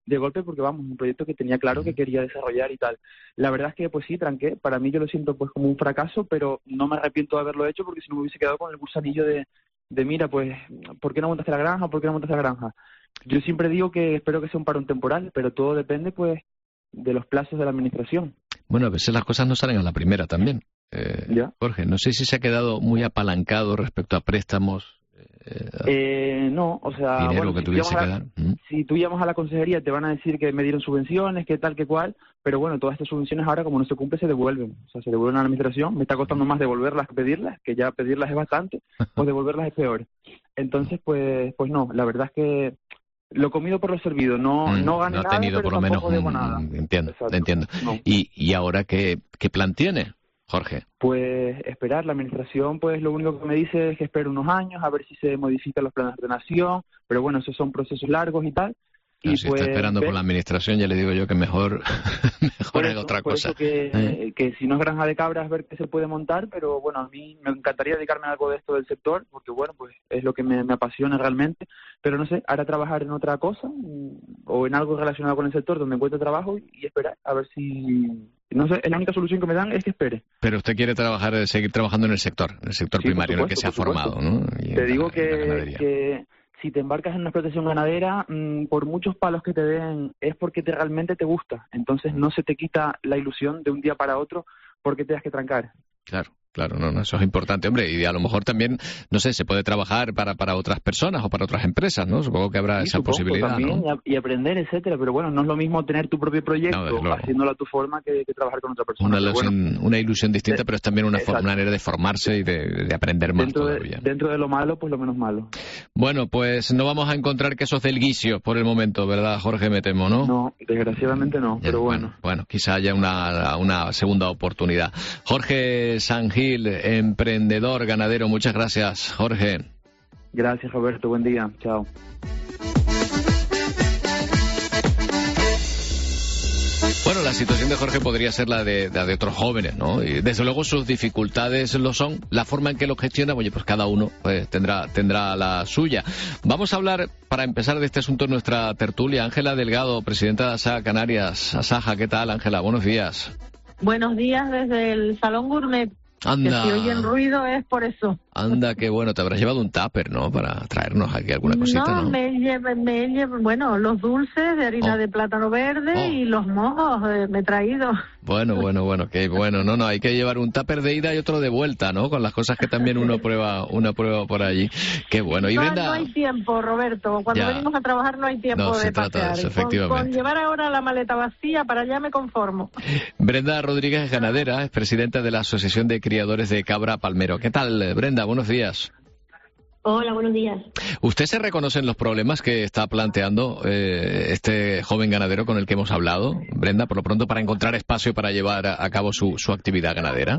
de golpe porque, vamos, un proyecto que tenía claro que quería desarrollar y tal. La verdad es que, pues sí, tranqué. Para mí yo lo siento pues como un fracaso, pero no me arrepiento de haberlo hecho porque si no me hubiese quedado con el gusanillo de, de mira, pues, ¿por qué no montaste la granja? ¿Por qué no montaste la granja? Yo siempre digo que espero que sea un parón temporal, pero todo depende, pues, de los plazos de la administración. Bueno, a veces las cosas no salen a la primera también. Eh, ¿Ya? Jorge, no sé si se ha quedado muy apalancado respecto a préstamos. Eh, eh, no, o sea, dinero bueno, que si, tuviese tú que a dar. la, Mm. si tú llamas a la consejería te van a decir que me dieron subvenciones, que tal, que cual, pero bueno, todas estas subvenciones ahora como no se cumple se devuelven, o sea, se devuelven a la administración. Me está costando más devolverlas que pedirlas, que ya pedirlas es bastante, pues devolverlas es peor. Entonces, pues, pues no, la verdad es que lo comido por lo servido, no, Mm, no gané no ha nada, tenido pero por lo menos tampoco debo un- nada. Entiendo, Exacto. entiendo. No. Y, y ahora, ¿qué, ¿qué plan tiene, Jorge? Pues esperar, la administración pues lo único que me dice es que espero unos años a ver si se modifican los planes de ordenación, pero bueno, esos son procesos largos y tal. No, y si pues, está esperando ver- por la administración, ya le digo yo que mejor, mejor por haga eso, otra por cosa. eso que, ¿Eh? que si no es granja de cabras, ver qué se puede montar, pero bueno, a mí me encantaría dedicarme a algo de esto del sector, porque bueno, pues es lo que me, me apasiona realmente, pero no sé, ahora trabajar en otra cosa mm, o en algo relacionado con el sector donde encuentre trabajo y, y esperar a ver si, no sé, la única solución que me dan es que espere. Pero usted quiere trabajar, eh, seguir trabajando en el sector, en el sector Sí, por primario en el que se ha supuesto, por formado, ¿no? Y Te en digo la- en la que, ganadería. que si te embarcas en una explotación ganadera, mmm, por muchos palos que te den, es porque te realmente te gusta. Entonces no se te quita la ilusión de un día para otro porque tengas que trancar. Claro, claro, no, no, eso es importante, hombre, y a lo mejor también, no sé, se puede trabajar para, para otras personas o para otras empresas, ¿no? Supongo que habrá Sí, esa supongo, posibilidad, también, ¿no? y, a- y aprender, etcétera. Pero bueno, no es lo mismo tener tu propio proyecto No, desde luego. haciéndolo a tu forma que, que trabajar con otra persona. Una Pero bueno, ilusión, una ilusión distinta, de- pero es también una forma, exacto. manera de formarse y de, de aprender más dentro, de, todavía. dentro de lo malo, pues lo menos malo. Bueno, pues no vamos a encontrar quesos del guisio por el momento, ¿verdad, Jorge? Me temo, ¿no? No, desgraciadamente no, pero bueno. Bueno, quizá haya una, una segunda oportunidad. Jorge Sangil, emprendedor ganadero, muchas gracias, Jorge. Gracias, Roberto. Buen día. Chao. Bueno, la situación de Jorge podría ser la de, la de otros jóvenes, ¿no? Y desde luego sus dificultades lo son. La forma en que lo gestiona, oye, pues cada uno pues, tendrá, tendrá la suya. Vamos a hablar, para empezar de este asunto, en nuestra tertulia. Ángela Delgado, presidenta de Asaja Canarias. Asaja, ¿qué tal, Ángela? Buenos días. Buenos días desde el Salón Gourmet. Anda. Que si oyen ruido es por eso. Anda, qué bueno. Te habrás llevado un tupper, ¿no? Para traernos aquí alguna cosita, ¿no? No, me llevo, me llevo, bueno, los dulces de harina Oh. de plátano verde Oh. y los mojos eh, me he traído. Bueno, bueno, bueno, qué bueno. No, no, hay que llevar un tupper de ida y otro de vuelta, ¿no? Con las cosas que también uno prueba, una prueba por allí. Qué bueno. Y no, Brenda... no hay tiempo, Roberto. Cuando Ya. venimos a trabajar no hay tiempo No, de se trata de pasear. eso, Y con- efectivamente. Con, llevar ahora la maleta vacía, para allá me conformo. Brenda Rodríguez es ganadera, es presidenta de la Asociación de Criadores de Cabra Palmero. ¿Qué tal, Brenda? Buenos días. Hola, buenos días. ¿Usted se reconoce en los problemas que está planteando eh, este joven ganadero con el que hemos hablado, Brenda, por lo pronto, para encontrar espacio para llevar a, a cabo su, su actividad ganadera?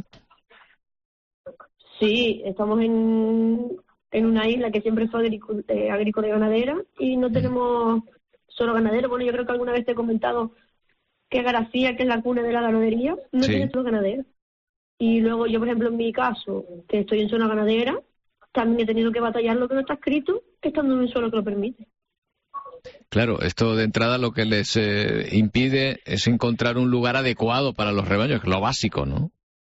Sí, estamos en, en una isla que siempre fue agricu- eh, agrícola y ganadera y no tenemos solo ganadero. Bueno, yo creo que alguna vez te he comentado que García, que es la cuna de la ganadería, no Sí. tiene solo ganadero. Y luego yo, por ejemplo, en mi caso, que estoy en zona ganadera, también he tenido que batallar lo que no está escrito, estando en un suelo que lo permite. Claro, esto de entrada lo que les eh, impide es encontrar un lugar adecuado para los rebaños, que es lo básico, ¿no?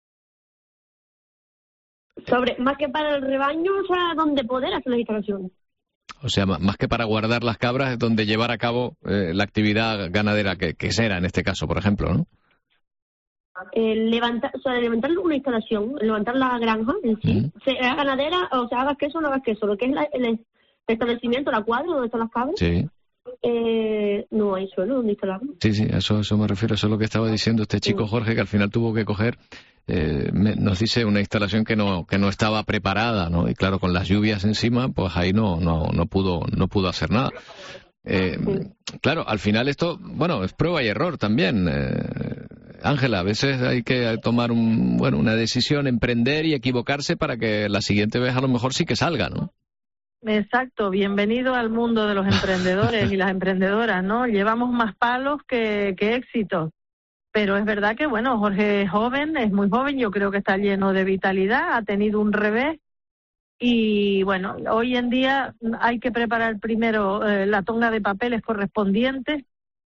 Sobre, más que para el rebaño, o sea, donde poder hacer las instalaciones. O sea, ma- más que para guardar las cabras, es donde llevar a cabo eh, la actividad ganadera, que, que será en este caso, por ejemplo, ¿no? Eh, levantar, o sea, levantar una instalación, levantar la granja en sí, sea ganadera, o sea, hagas queso o no hagas queso, lo que es la- el establecimiento, la cuadra donde están las cabras, Sí. eh, no hay suelo donde instalarlo. Sí, sí, a eso, eso me refiero, eso es lo que estaba diciendo este chico Jorge, que al final tuvo que coger, eh, me- nos dice, una instalación que no que no estaba preparada, ¿no? Y claro, con las lluvias encima, pues ahí no no no pudo no pudo hacer nada. Eh, claro, al final esto, bueno, es prueba y error también. eh, Ángela, a veces hay que tomar un, bueno, una decisión, emprender y equivocarse para que la siguiente vez a lo mejor sí que salga, ¿no? Exacto, bienvenido al mundo de los emprendedores y las emprendedoras, ¿no? Llevamos más palos que, que éxitos. Pero es verdad que, bueno, Jorge es joven, es muy joven, yo creo que está lleno de vitalidad, ha tenido un revés. Y bueno, hoy en día hay que preparar primero eh, la tonga de papeles correspondientes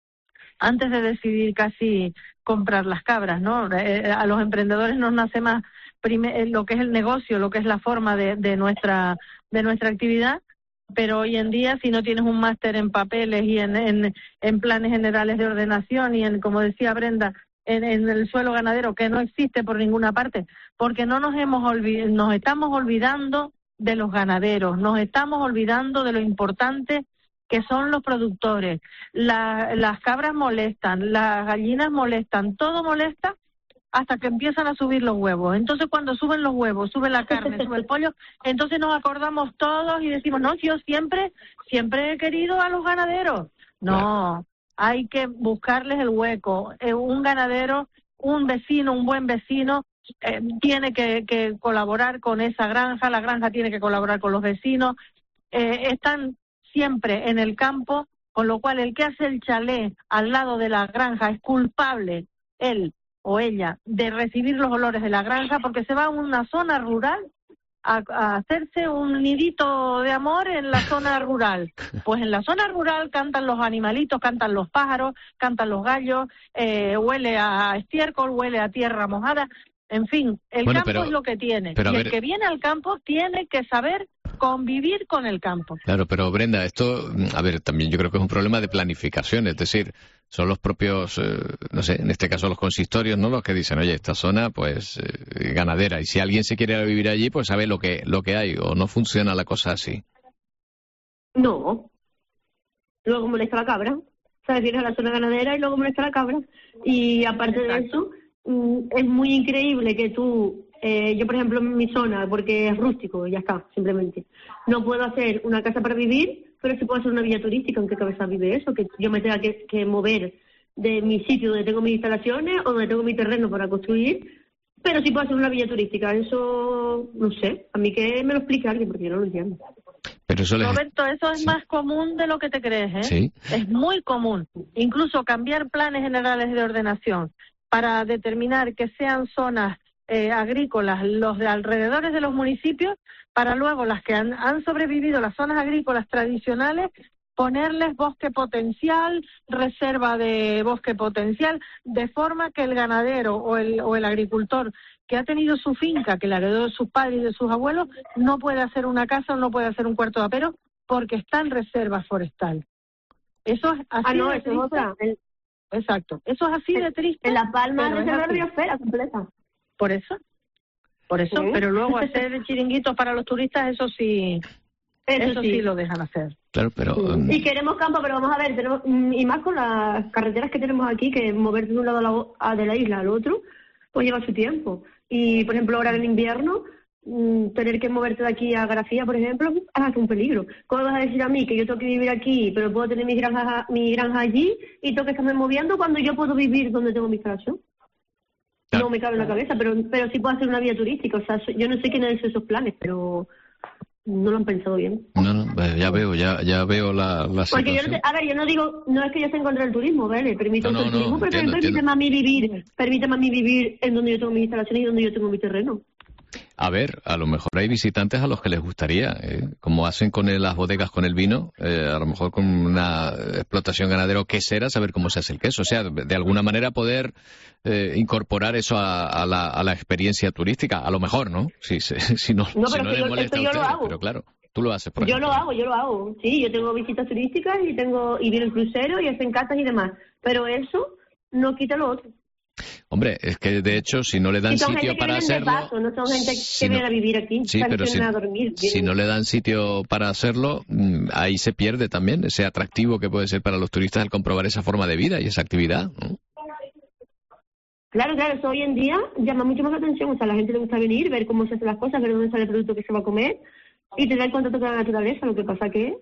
antes de decidir casi comprar las cabras, ¿no? Eh, a los emprendedores nos nace más prime- lo que es el negocio, lo que es la forma de, de nuestra de nuestra actividad, pero hoy en día si no tienes un máster en papeles y en, en, en planes generales de ordenación y en, como decía Brenda, en, en el suelo ganadero, que no existe por ninguna parte, porque no nos hemos olvid- nos estamos olvidando de los ganaderos, nos estamos olvidando de lo importante que son los productores. La, las cabras molestan, las gallinas molestan, todo molesta hasta que empiezan a subir los huevos. Entonces cuando suben los huevos, sube la carne, sube el pollo, entonces nos acordamos todos y decimos, no, yo siempre, siempre he querido a los ganaderos. No, hay que buscarles el hueco. Eh, un ganadero, un vecino, un buen vecino, eh, tiene que, que colaborar con esa granja, la granja tiene que colaborar con los vecinos. Eh, están siempre en el campo, con lo cual el que hace el chalet al lado de la granja es culpable, él o ella, de recibir los olores de la granja, porque se va a una zona rural a, a hacerse un nidito de amor en la zona rural. Pues en la zona rural cantan los animalitos, cantan los pájaros, cantan los gallos, eh, huele a estiércol, huele a tierra mojada. En fin, el bueno, campo pero, es lo que tiene. pero, y ver, el que viene al campo tiene que saber convivir con el campo. Claro, pero Brenda, esto, a ver, también yo creo que es un problema de planificación, es decir, son los propios, eh, no sé, en este caso los consistorios, ¿no? Los que dicen, oye, esta zona, pues, eh, ganadera, y si alguien se quiere vivir allí, pues sabe lo que, lo que hay, o no funciona la cosa así. No. Luego molesta la cabra. ¿Sabes? Vienes a la zona ganadera y luego molesta la cabra. Y aparte Exacto. de eso, es muy increíble que tú, eh, yo por ejemplo en mi zona, porque es rústico, ya está, simplemente, no puedo hacer una casa para vivir, pero sí puedo hacer una villa turística. ¿En qué cabeza vive eso? Que yo me tenga que, que mover de mi sitio donde tengo mis instalaciones o donde tengo mi terreno para construir, pero sí puedo hacer una villa turística. Eso, no sé, a mí que me lo explique alguien, porque yo no lo entiendo. Pero eso les... Roberto, eso es sí. más común de lo que te crees, ¿eh? Sí. Es muy común. Incluso cambiar planes generales de ordenación para determinar que sean zonas eh, agrícolas los de alrededores de los municipios, para luego las que han, han sobrevivido, las zonas agrícolas tradicionales, ponerles bosque potencial, reserva de bosque potencial, de forma que el ganadero o el, o el agricultor que ha tenido su finca, que la heredó de sus padres y de sus abuelos, no puede hacer una casa o no puede hacer un cuarto de apero porque está en reserva forestal. Eso es así ah, no, de eso triste. Es otra. El... Exacto, eso es así de triste. En La Palma es reserva de biosfera completa. Por eso, por eso, ¿sí? Pero luego hacer chiringuitos para los turistas, eso sí, eso, eso sí. sí lo dejan hacer. Claro, pero... Um... Y queremos campo, pero vamos a ver, tenemos y más con las carreteras que tenemos aquí, que moverte de un lado a la, de la isla al otro, pues lleva su tiempo. Y, por ejemplo, ahora en invierno, mmm, tener que moverte de aquí a García, por ejemplo, es hasta un peligro. ¿Cómo vas a decir a mí que yo tengo que vivir aquí, pero puedo tener mi granja, mi granja allí y tengo que estarme moviendo cuando yo puedo vivir donde tengo mi instalación? Claro. No me cabe en la cabeza, pero pero sí puedo hacer una vía turística. O sea, yo no sé quién ha hecho esos planes, pero no lo han pensado bien. No, no, ya veo, ya ya veo la, la Porque situación. yo no sé, a ver, yo no digo, no es que yo esté en contra del turismo, ¿vale? Permito no, no, el turismo, no, pero entiendo, permíteme entiendo. a mí vivir, permíteme a mí vivir en donde yo tengo mis instalaciones y donde yo tengo mi terreno. A ver, a lo mejor hay visitantes a los que les gustaría, ¿eh? Como hacen con el, las bodegas con el vino, eh, a lo mejor con una explotación ganadera o quesera, saber cómo se hace el queso. O sea, de alguna manera poder eh, incorporar eso a, a, la, a la experiencia turística. A lo mejor, ¿no? Si, si, si no, no, si no pero les yo, molesta a yo ustedes, lo hago. Pero claro, tú lo haces, por Yo ejemplo. lo hago, yo lo hago. Sí, yo tengo visitas turísticas y tengo y viene el crucero y hacen casas y demás. Pero eso no quita lo otro. Hombre, es que de hecho, si no le dan y son sitio gente que para vienen hacerlo... de paso, no son gente que si viene no, a vivir aquí, sí, están pero si, a dormir. si no le dan sitio para hacerlo, ahí se pierde también ese atractivo que puede ser para los turistas al comprobar esa forma de vida y esa actividad, ¿no? Claro, claro, eso hoy en día llama mucho más la atención. O sea, a la gente le gusta venir, ver cómo se hacen las cosas, ver dónde sale el producto que se va a comer y tener contacto con la naturaleza. Lo que pasa que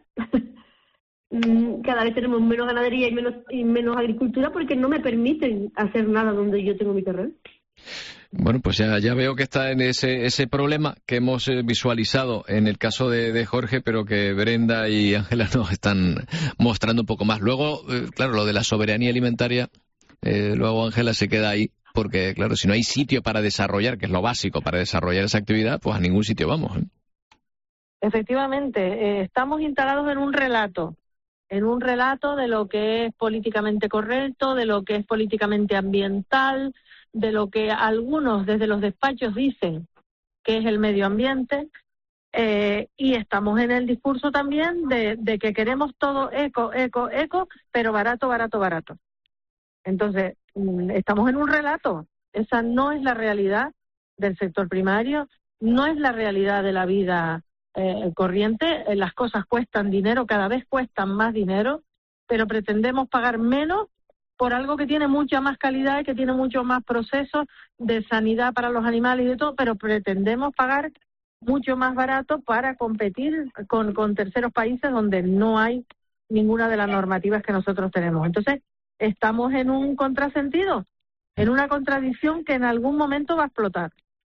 cada vez tenemos menos ganadería y menos y menos agricultura porque no me permiten hacer nada donde yo tengo mi terreno. Bueno, pues ya, ya veo que está en ese, ese problema que hemos eh, visualizado en el caso de, de Jorge, pero que Brenda y Ángela nos están mostrando un poco más. Luego, eh, claro, lo de la soberanía alimentaria, eh, luego Ángela se queda ahí, porque claro, si no hay sitio para desarrollar, que es lo básico para desarrollar esa actividad, pues a ningún sitio vamos, ¿eh? Efectivamente, eh, estamos instalados en un relato. en un relato de lo que es políticamente correcto, de lo que es políticamente ambiental, de lo que algunos desde los despachos dicen que es el medio ambiente, eh, y estamos en el discurso también de, de que queremos todo eco, eco, eco, pero barato, barato, barato. Entonces, estamos en un relato. Esa no es la realidad del sector primario, no es la realidad de la vida eh, corriente. Las cosas cuestan dinero, cada vez cuestan más dinero, pero pretendemos pagar menos por algo que tiene mucha más calidad y que tiene mucho más procesos de sanidad para los animales y de todo, pero pretendemos pagar mucho más barato para competir con, con terceros países donde no hay ninguna de las normativas que nosotros tenemos. Entonces, estamos en un contrasentido, en una contradicción que en algún momento va a explotar.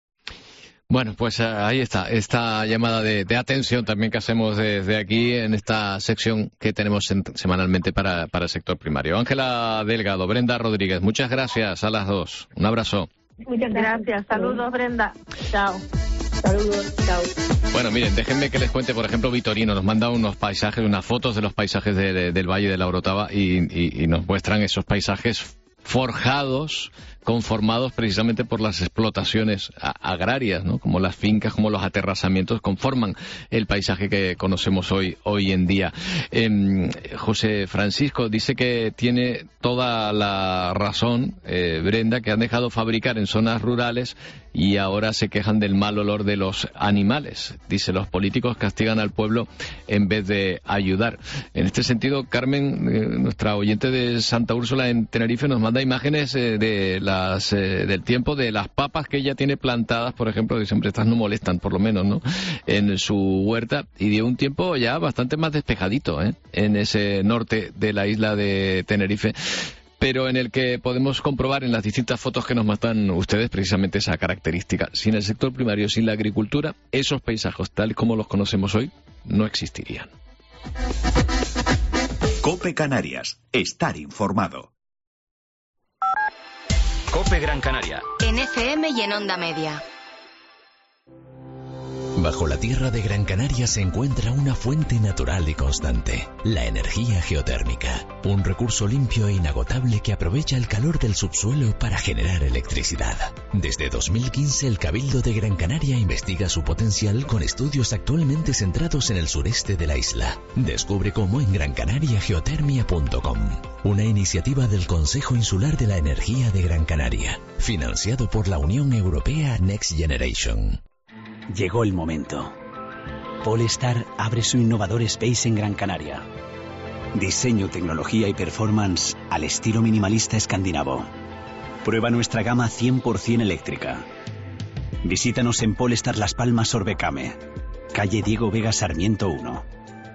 Bueno, pues uh, ahí está, esta llamada de, de atención también que hacemos desde aquí en esta sección que tenemos en, semanalmente para, para el sector primario. Ángela Delgado, Brenda Rodríguez, muchas gracias a las dos. Un abrazo. Muchas gracias. Saludos, Brenda. Chao. Saludos. Chao. Bueno, miren, déjenme que les cuente, por ejemplo, Vitorino nos manda unos paisajes, unas fotos de los paisajes de, de, del Valle de la Orotava y, y, y nos muestran esos paisajes forjados, conformados precisamente por las explotaciones agrarias, ¿no? Como las fincas, como los aterrazamientos conforman el paisaje que conocemos hoy hoy en día. Eh, José Francisco dice que tiene toda la razón, eh, Brenda, que han dejado fabricar en zonas rurales y ahora se quejan del mal olor de los animales. Dice, los políticos castigan al pueblo en vez de ayudar. En este sentido, Carmen, eh, nuestra oyente de Santa Úrsula en Tenerife, nos manda imágenes eh, de las eh, del tiempo de las papas que ella tiene plantadas, por ejemplo, que siempre estas no molestan, por lo menos, ¿no?, en su huerta, y de un tiempo ya bastante más despejadito, ¿eh?, en ese norte de la isla de Tenerife, pero en el que podemos comprobar en las distintas fotos que nos mandan ustedes precisamente esa característica. Sin el sector primario, sin la agricultura, esos paisajes, tal como los conocemos hoy, no existirían. COPE Canarias. Estar informado. COPE Gran Canaria. En F M y en Onda Media. Bajo la tierra de Gran Canaria se encuentra una fuente natural y constante, la energía geotérmica, un recurso limpio e inagotable que aprovecha el calor del subsuelo para generar electricidad. Desde dos mil quince el Cabildo de Gran Canaria investiga su potencial con estudios actualmente centrados en el sureste de la isla. Descubre cómo en gran canaria geotermia punto com, una iniciativa del Consejo Insular de la Energía de Gran Canaria, financiado por la Unión Europea Next Generation. Llegó el momento. Polestar abre su innovador Space en Gran Canaria. Diseño, tecnología y performance al estilo minimalista escandinavo. Prueba nuestra gama cien por ciento eléctrica. Visítanos en Polestar Las Palmas Orbecame, calle Diego Vega Sarmiento uno.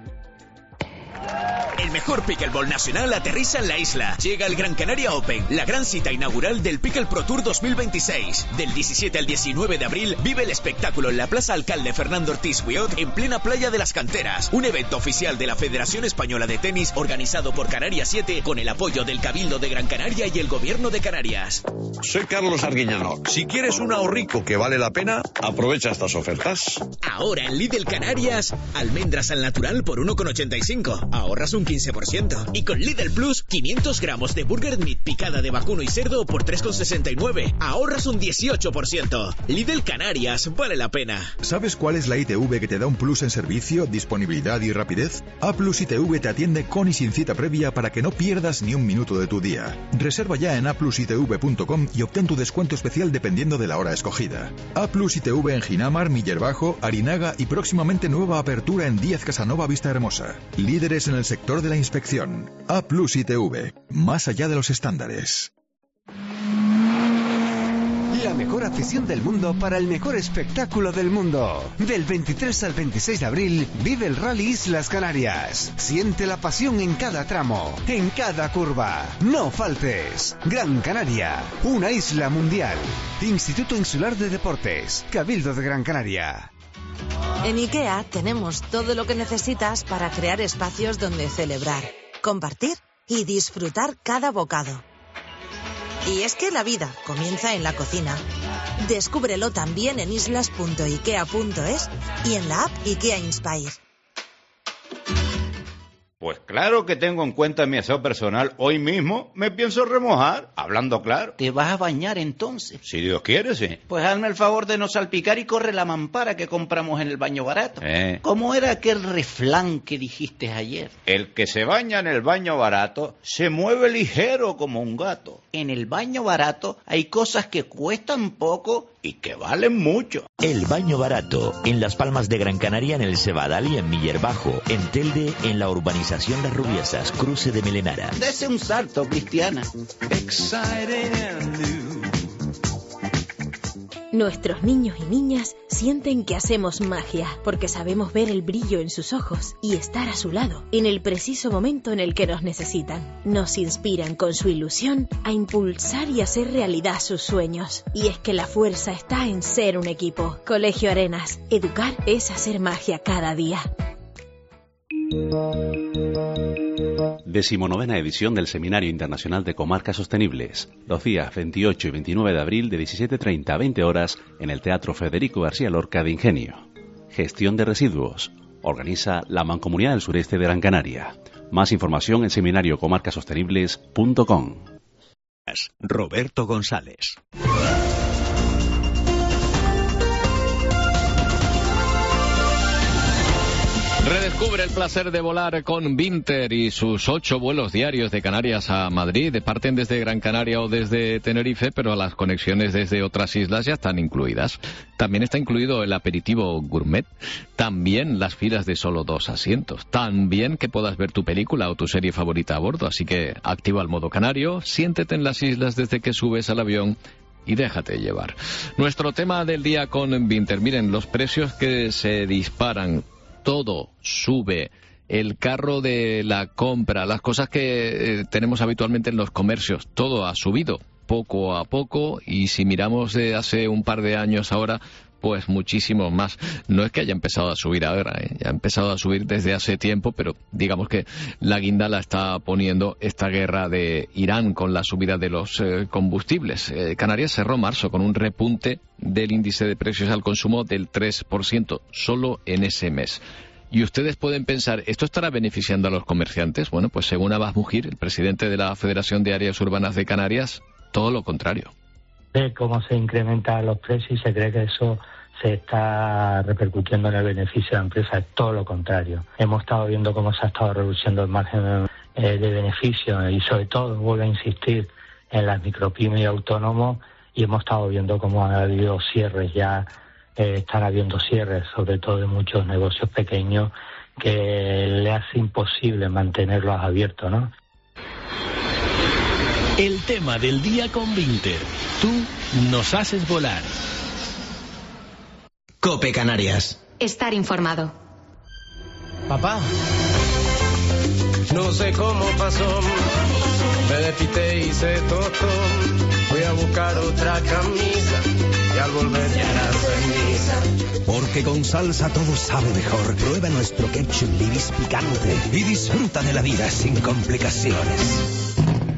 El mejor pickleball nacional aterriza en la isla. Llega el Gran Canaria Open, la gran cita inaugural del Pickle Pro Tour dos mil veintiséis. Del diecisiete al diecinueve de abril, vive el espectáculo en la Plaza Alcalde Fernando Ortiz Wiot, en plena playa de las Canteras. Un evento oficial de la Federación Española de Tenis, organizado por Canarias siete, con el apoyo del Cabildo de Gran Canaria y el Gobierno de Canarias. Soy Carlos Arguiñano. Si quieres un ahorrico que vale la pena, aprovecha estas ofertas. Ahora en Lidl Canarias, almendras al natural por uno con ochenta y cinco. Ahorras un quince por ciento. Y con Lidl Plus, quinientos gramos de Burger Meat picada de vacuno y cerdo por tres con sesenta y nueve. Ahorras un dieciocho por ciento. Lidl Canarias, vale la pena. ¿Sabes cuál es la I T V que te da un plus en servicio, disponibilidad y rapidez? A Plus I T V te atiende con y sin cita previa para que no pierdas ni un minuto de tu día. Reserva ya en a plus i t v punto com y obtén tu descuento especial dependiendo de la hora escogida. A Plus I T V en Ginamar, Miller Bajo, Arinaga y próximamente nueva apertura en Díaz Casanova Vista Hermosa. Líderes en el sector de la inspección. A Plus I T V, más allá de los estándares. La mejor afición del mundo para el mejor espectáculo del mundo. Del veintitrés al veintiséis de abril vive el Rally Islas Canarias. Siente la pasión en cada tramo, en cada curva. No faltes. Gran Canaria, una isla mundial. Instituto Insular de Deportes, Cabildo de Gran Canaria. En IKEA tenemos todo lo que necesitas para crear espacios donde celebrar, compartir y disfrutar cada bocado. Y es que la vida comienza en la cocina. Descúbrelo también en islas punto ikea punto es y en la app IKEA Inspire. Pues claro que tengo en cuenta mi aseo personal. Hoy mismo me pienso remojar, hablando claro. ¿Te vas a bañar entonces? Si Dios quiere, sí. Pues hazme el favor de no salpicar y corre la mampara que compramos en el baño barato. Eh. ¿Cómo era aquel refrán que dijiste ayer? El que se baña en el baño barato se mueve ligero como un gato. En el baño barato hay cosas que cuestan poco y que valen mucho. El baño barato, en Las Palmas de Gran Canaria, en el Cebadal y en Miller Bajo, en Telde, en la urbanización Las Rubiesas, cruce de Melenara. Dese un salto, Cristiana. Nuestros niños y niñas sienten que hacemos magia, porque sabemos ver el brillo en sus ojos y estar a su lado en el preciso momento en el que nos necesitan. Nos inspiran con su ilusión a impulsar y hacer realidad sus sueños. Y es que la fuerza está en ser un equipo. Colegio Arenas, educar es hacer magia cada día. Decimonovena edición del Seminario Internacional de Comarcas Sostenibles, los días veintiocho y veintinueve de abril de diecisiete treinta a veinte horas en el Teatro Federico García Lorca de Ingenio. Gestión de residuos. Organiza la Mancomunidad del Sureste de Gran Canaria. Más información en seminario comarcas sostenibles punto com. Roberto González. Redescubre el placer de volar con Vinter y sus ocho vuelos diarios de Canarias a Madrid. Parten desde Gran Canaria o desde Tenerife, pero las conexiones desde otras islas ya están incluidas. También está incluido el aperitivo gourmet, también las filas de solo dos asientos, también que puedas ver tu película o tu serie favorita a bordo. Así que activa el modo canario, siéntete en las islas desde que subes al avión y déjate llevar. Nuestro tema del día con Vinter. Miren, los precios que se disparan. Todo sube, el carro de la compra, las cosas que eh, tenemos habitualmente en los comercios, todo ha subido poco a poco, y si miramos de hace un par de años ahora, pues muchísimo más. No es que haya empezado a subir ahora, ¿eh? Ya ha empezado a subir desde hace tiempo, pero digamos que la guinda la está poniendo esta guerra de Irán con la subida de los eh, combustibles. Eh, Canarias cerró marzo con un repunte del índice de precios al consumo del tres por ciento, solo en ese mes. Y ustedes pueden pensar, ¿esto estará beneficiando a los comerciantes? Bueno, pues según Abbas Mujir, el presidente de la Federación de Áreas Urbanas de Canarias, todo lo contrario. De cómo se incrementan los precios y se cree que eso se está repercutiendo en el beneficio de la empresa. Es todo lo contrario. Hemos estado viendo cómo se ha estado reduciendo el margen eh, de beneficio y sobre todo, vuelvo a insistir, en las micropymes y autónomos, y hemos estado viendo cómo ha habido cierres ya, eh, están habiendo cierres, sobre todo de muchos negocios pequeños, que le hace imposible mantenerlos abiertos, ¿no? El tema del día con Vinter. Tú nos haces volar. COPE Canarias. Estar informado. Papá, no sé cómo pasó, me despité y se tostó, fui a buscar otra camisa y al volver ya era ceniza. Porque con salsa todo sabe mejor. Prueba nuestro ketchup Libis picante y disfruta de la vida sin complicaciones.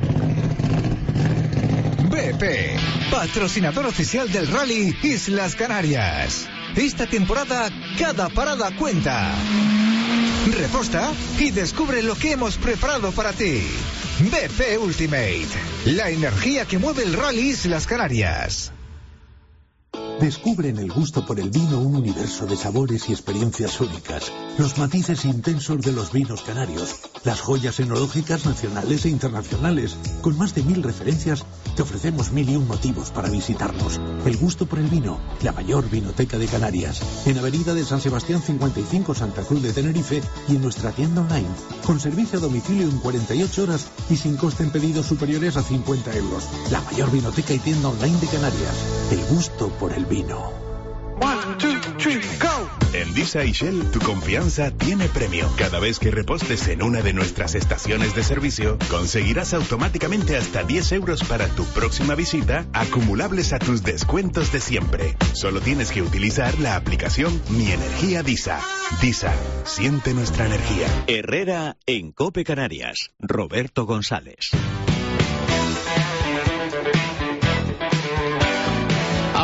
B P, patrocinador oficial del Rally Islas Canarias. Esta temporada, cada parada cuenta. Reposta y descubre lo que hemos preparado para ti. B P Ultimate, la energía que mueve el Rally Islas Canarias. Descubre en el gusto por el vino un universo de sabores y experiencias únicas, los matices intensos de los vinos canarios, las joyas enológicas nacionales e internacionales. Con más de mil referencias, te ofrecemos mil y un motivos para visitarnos. El gusto por el vino, la mayor vinoteca de Canarias, en Avenida de San Sebastián cincuenta y cinco, Santa Cruz de Tenerife, y en nuestra tienda online, con servicio a domicilio en cuarenta y ocho horas y sin coste en pedidos superiores a cincuenta euros. La mayor vinoteca y tienda online de Canarias. El gusto por el vino. One, two, three, go. En Disa y Shell, tu confianza tiene premio. Cada vez que repostes en una de nuestras estaciones de servicio, conseguirás automáticamente hasta diez euros para tu próxima visita, acumulables a tus descuentos de siempre. Solo tienes que utilizar la aplicación Mi Energía Disa. Disa, siente nuestra energía. Herrera en COPE Canarias. Roberto González.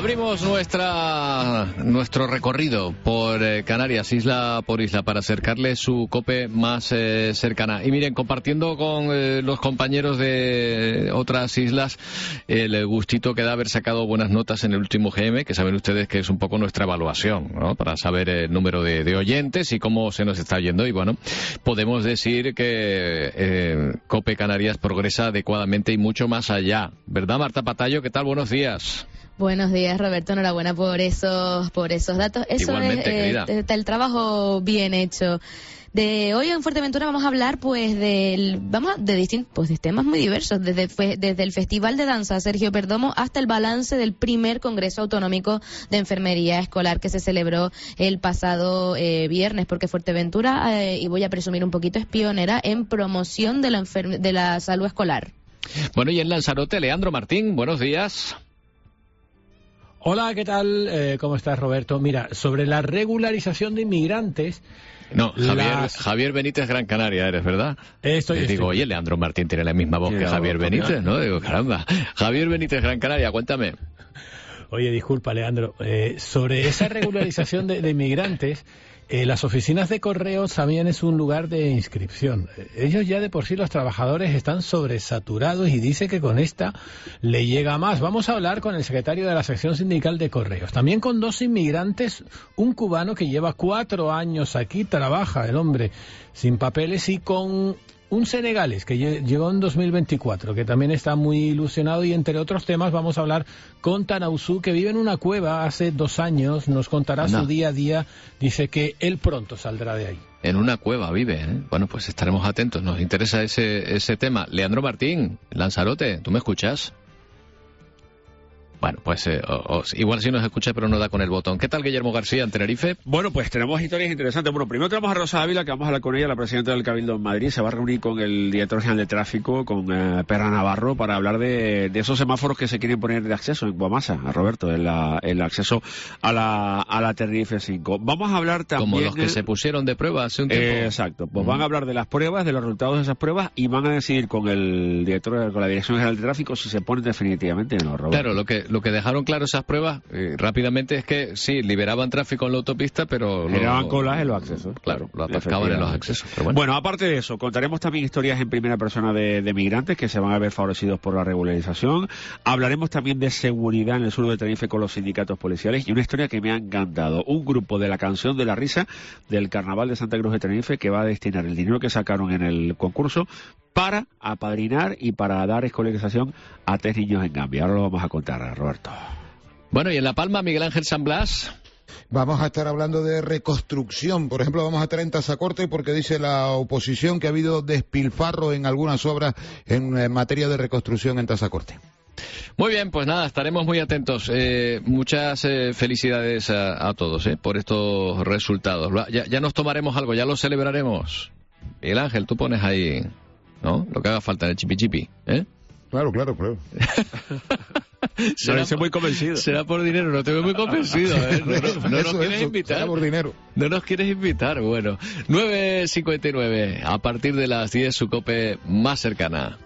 Abrimos nuestra nuestro recorrido por eh, Canarias, isla por isla, para acercarle su COPE más eh, cercana. Y miren, compartiendo con eh, los compañeros de otras islas el gustito que da haber sacado buenas notas en el último G M, que saben ustedes que es un poco nuestra evaluación, ¿no? Para saber el número de, de oyentes y cómo se nos está yendo. Y bueno, podemos decir que eh, COPE Canarias progresa adecuadamente y mucho más allá. ¿Verdad, Marta Patayo? ¿Qué tal? Buenos días. Buenos días, Roberto. Enhorabuena por esos por esos datos. Eso Igualmente, es eh, el trabajo bien hecho. De hoy en Fuerteventura vamos a hablar pues del vamos a, de distintos pues, de temas muy diversos, desde desde el Festival de Danza Sergio Perdomo hasta el balance del primer Congreso Autonómico de Enfermería Escolar que se celebró el pasado eh, viernes, porque Fuerteventura, eh, y voy a presumir un poquito, es pionera en promoción de la enfer- de la salud escolar. Bueno, y en Lanzarote, Leandro Martín, buenos días. Hola, ¿qué tal? Eh, ¿Cómo estás, Roberto? Mira, sobre la regularización de inmigrantes... No, Javier, las... Javier Benítez Gran Canaria eres, ¿verdad? Estoy, Le digo, estoy. oye, Leandro Martín tiene la misma voz Sí, que Javier Benítez, ¿no? Digo, caramba. Javier Benítez Gran Canaria, cuéntame. Oye, disculpa, Leandro. Eh, sobre esa regularización de, de inmigrantes... Eh, las oficinas de correos también es un lugar de inscripción. Ellos ya de por sí, los trabajadores, están sobresaturados y dice que con esta le llega más. Vamos a hablar con el secretario de la sección sindical de correos. También con dos inmigrantes, un cubano que lleva cuatro años aquí, trabaja el hombre sin papeles, y con un senegalés que llegó en dos mil veinticuatro, que también está muy ilusionado, y entre otros temas vamos a hablar con Tanausú, que vive en una cueva hace dos años, nos contará No. su día a día, dice que él pronto saldrá de ahí. En una cueva vive, ¿eh? Bueno, pues estaremos atentos, nos interesa ese, ese tema. Leandro Martín, Lanzarote, ¿tú me escuchas? Bueno, pues eh, o, o, igual sí nos escucha, pero no da con el botón. ¿Qué tal, Guillermo García, en Tenerife? Bueno, pues tenemos historias interesantes. Bueno, primero tenemos a Rosa Ávila, que vamos a hablar con ella, la presidenta del Cabildo en Madrid. Se va a reunir con el director general de tráfico, con eh, Perra Navarro, para hablar de, de esos semáforos que se quieren poner de acceso en Guamasa, a Roberto, el, el acceso a la, a la Tenerife cinco. Vamos a hablar también... Como los que se pusieron de prueba hace un tiempo. Eh, exacto. Pues mm. van a hablar de las pruebas, de los resultados de esas pruebas, y van a decidir con el director, con la Dirección General de Tráfico, si se ponen definitivamente o no, Roberto. Claro, lo que, lo que dejaron claro esas pruebas eh, rápidamente es que sí, liberaban tráfico en la autopista, pero... Generaban lo, colas en los accesos. Claro, lo atascaban en los accesos. Pero bueno. bueno, aparte de eso, contaremos también historias en primera persona de, de migrantes que se van a ver favorecidos por la regularización. Hablaremos también de seguridad en el sur de Tenerife con los sindicatos policiales, y una historia que me ha encantado. Un grupo de la Canción de la Risa del Carnaval de Santa Cruz de Tenerife que va a destinar el dinero que sacaron en el concurso para apadrinar y para dar escolarización a tres niños en Gambia. Ahora lo vamos a contar, Roberto. Bueno, y en La Palma, Miguel Ángel San Blas. Vamos a estar hablando de reconstrucción. Por ejemplo, vamos a estar en Tazacorte porque dice la oposición que ha habido despilfarro en algunas obras en, en materia de reconstrucción en Tazacorte. Muy bien, pues nada, estaremos muy atentos. Eh, muchas eh, felicidades a, a todos eh, por estos resultados. Ya, ya nos tomaremos algo, ya lo celebraremos. Miguel Ángel, tú pones ahí, ¿no? Lo que haga falta en el chipi chipi, ¿eh? Claro, claro, claro. Será, no, muy convencido. Será por dinero, no te veo muy convencido, ¿eh? No, no, no eso, nos quieres eso, invitar. Será por dinero. No nos quieres invitar, bueno. nueve cincuenta y nueve, a partir de las diez, su COPE más cercana.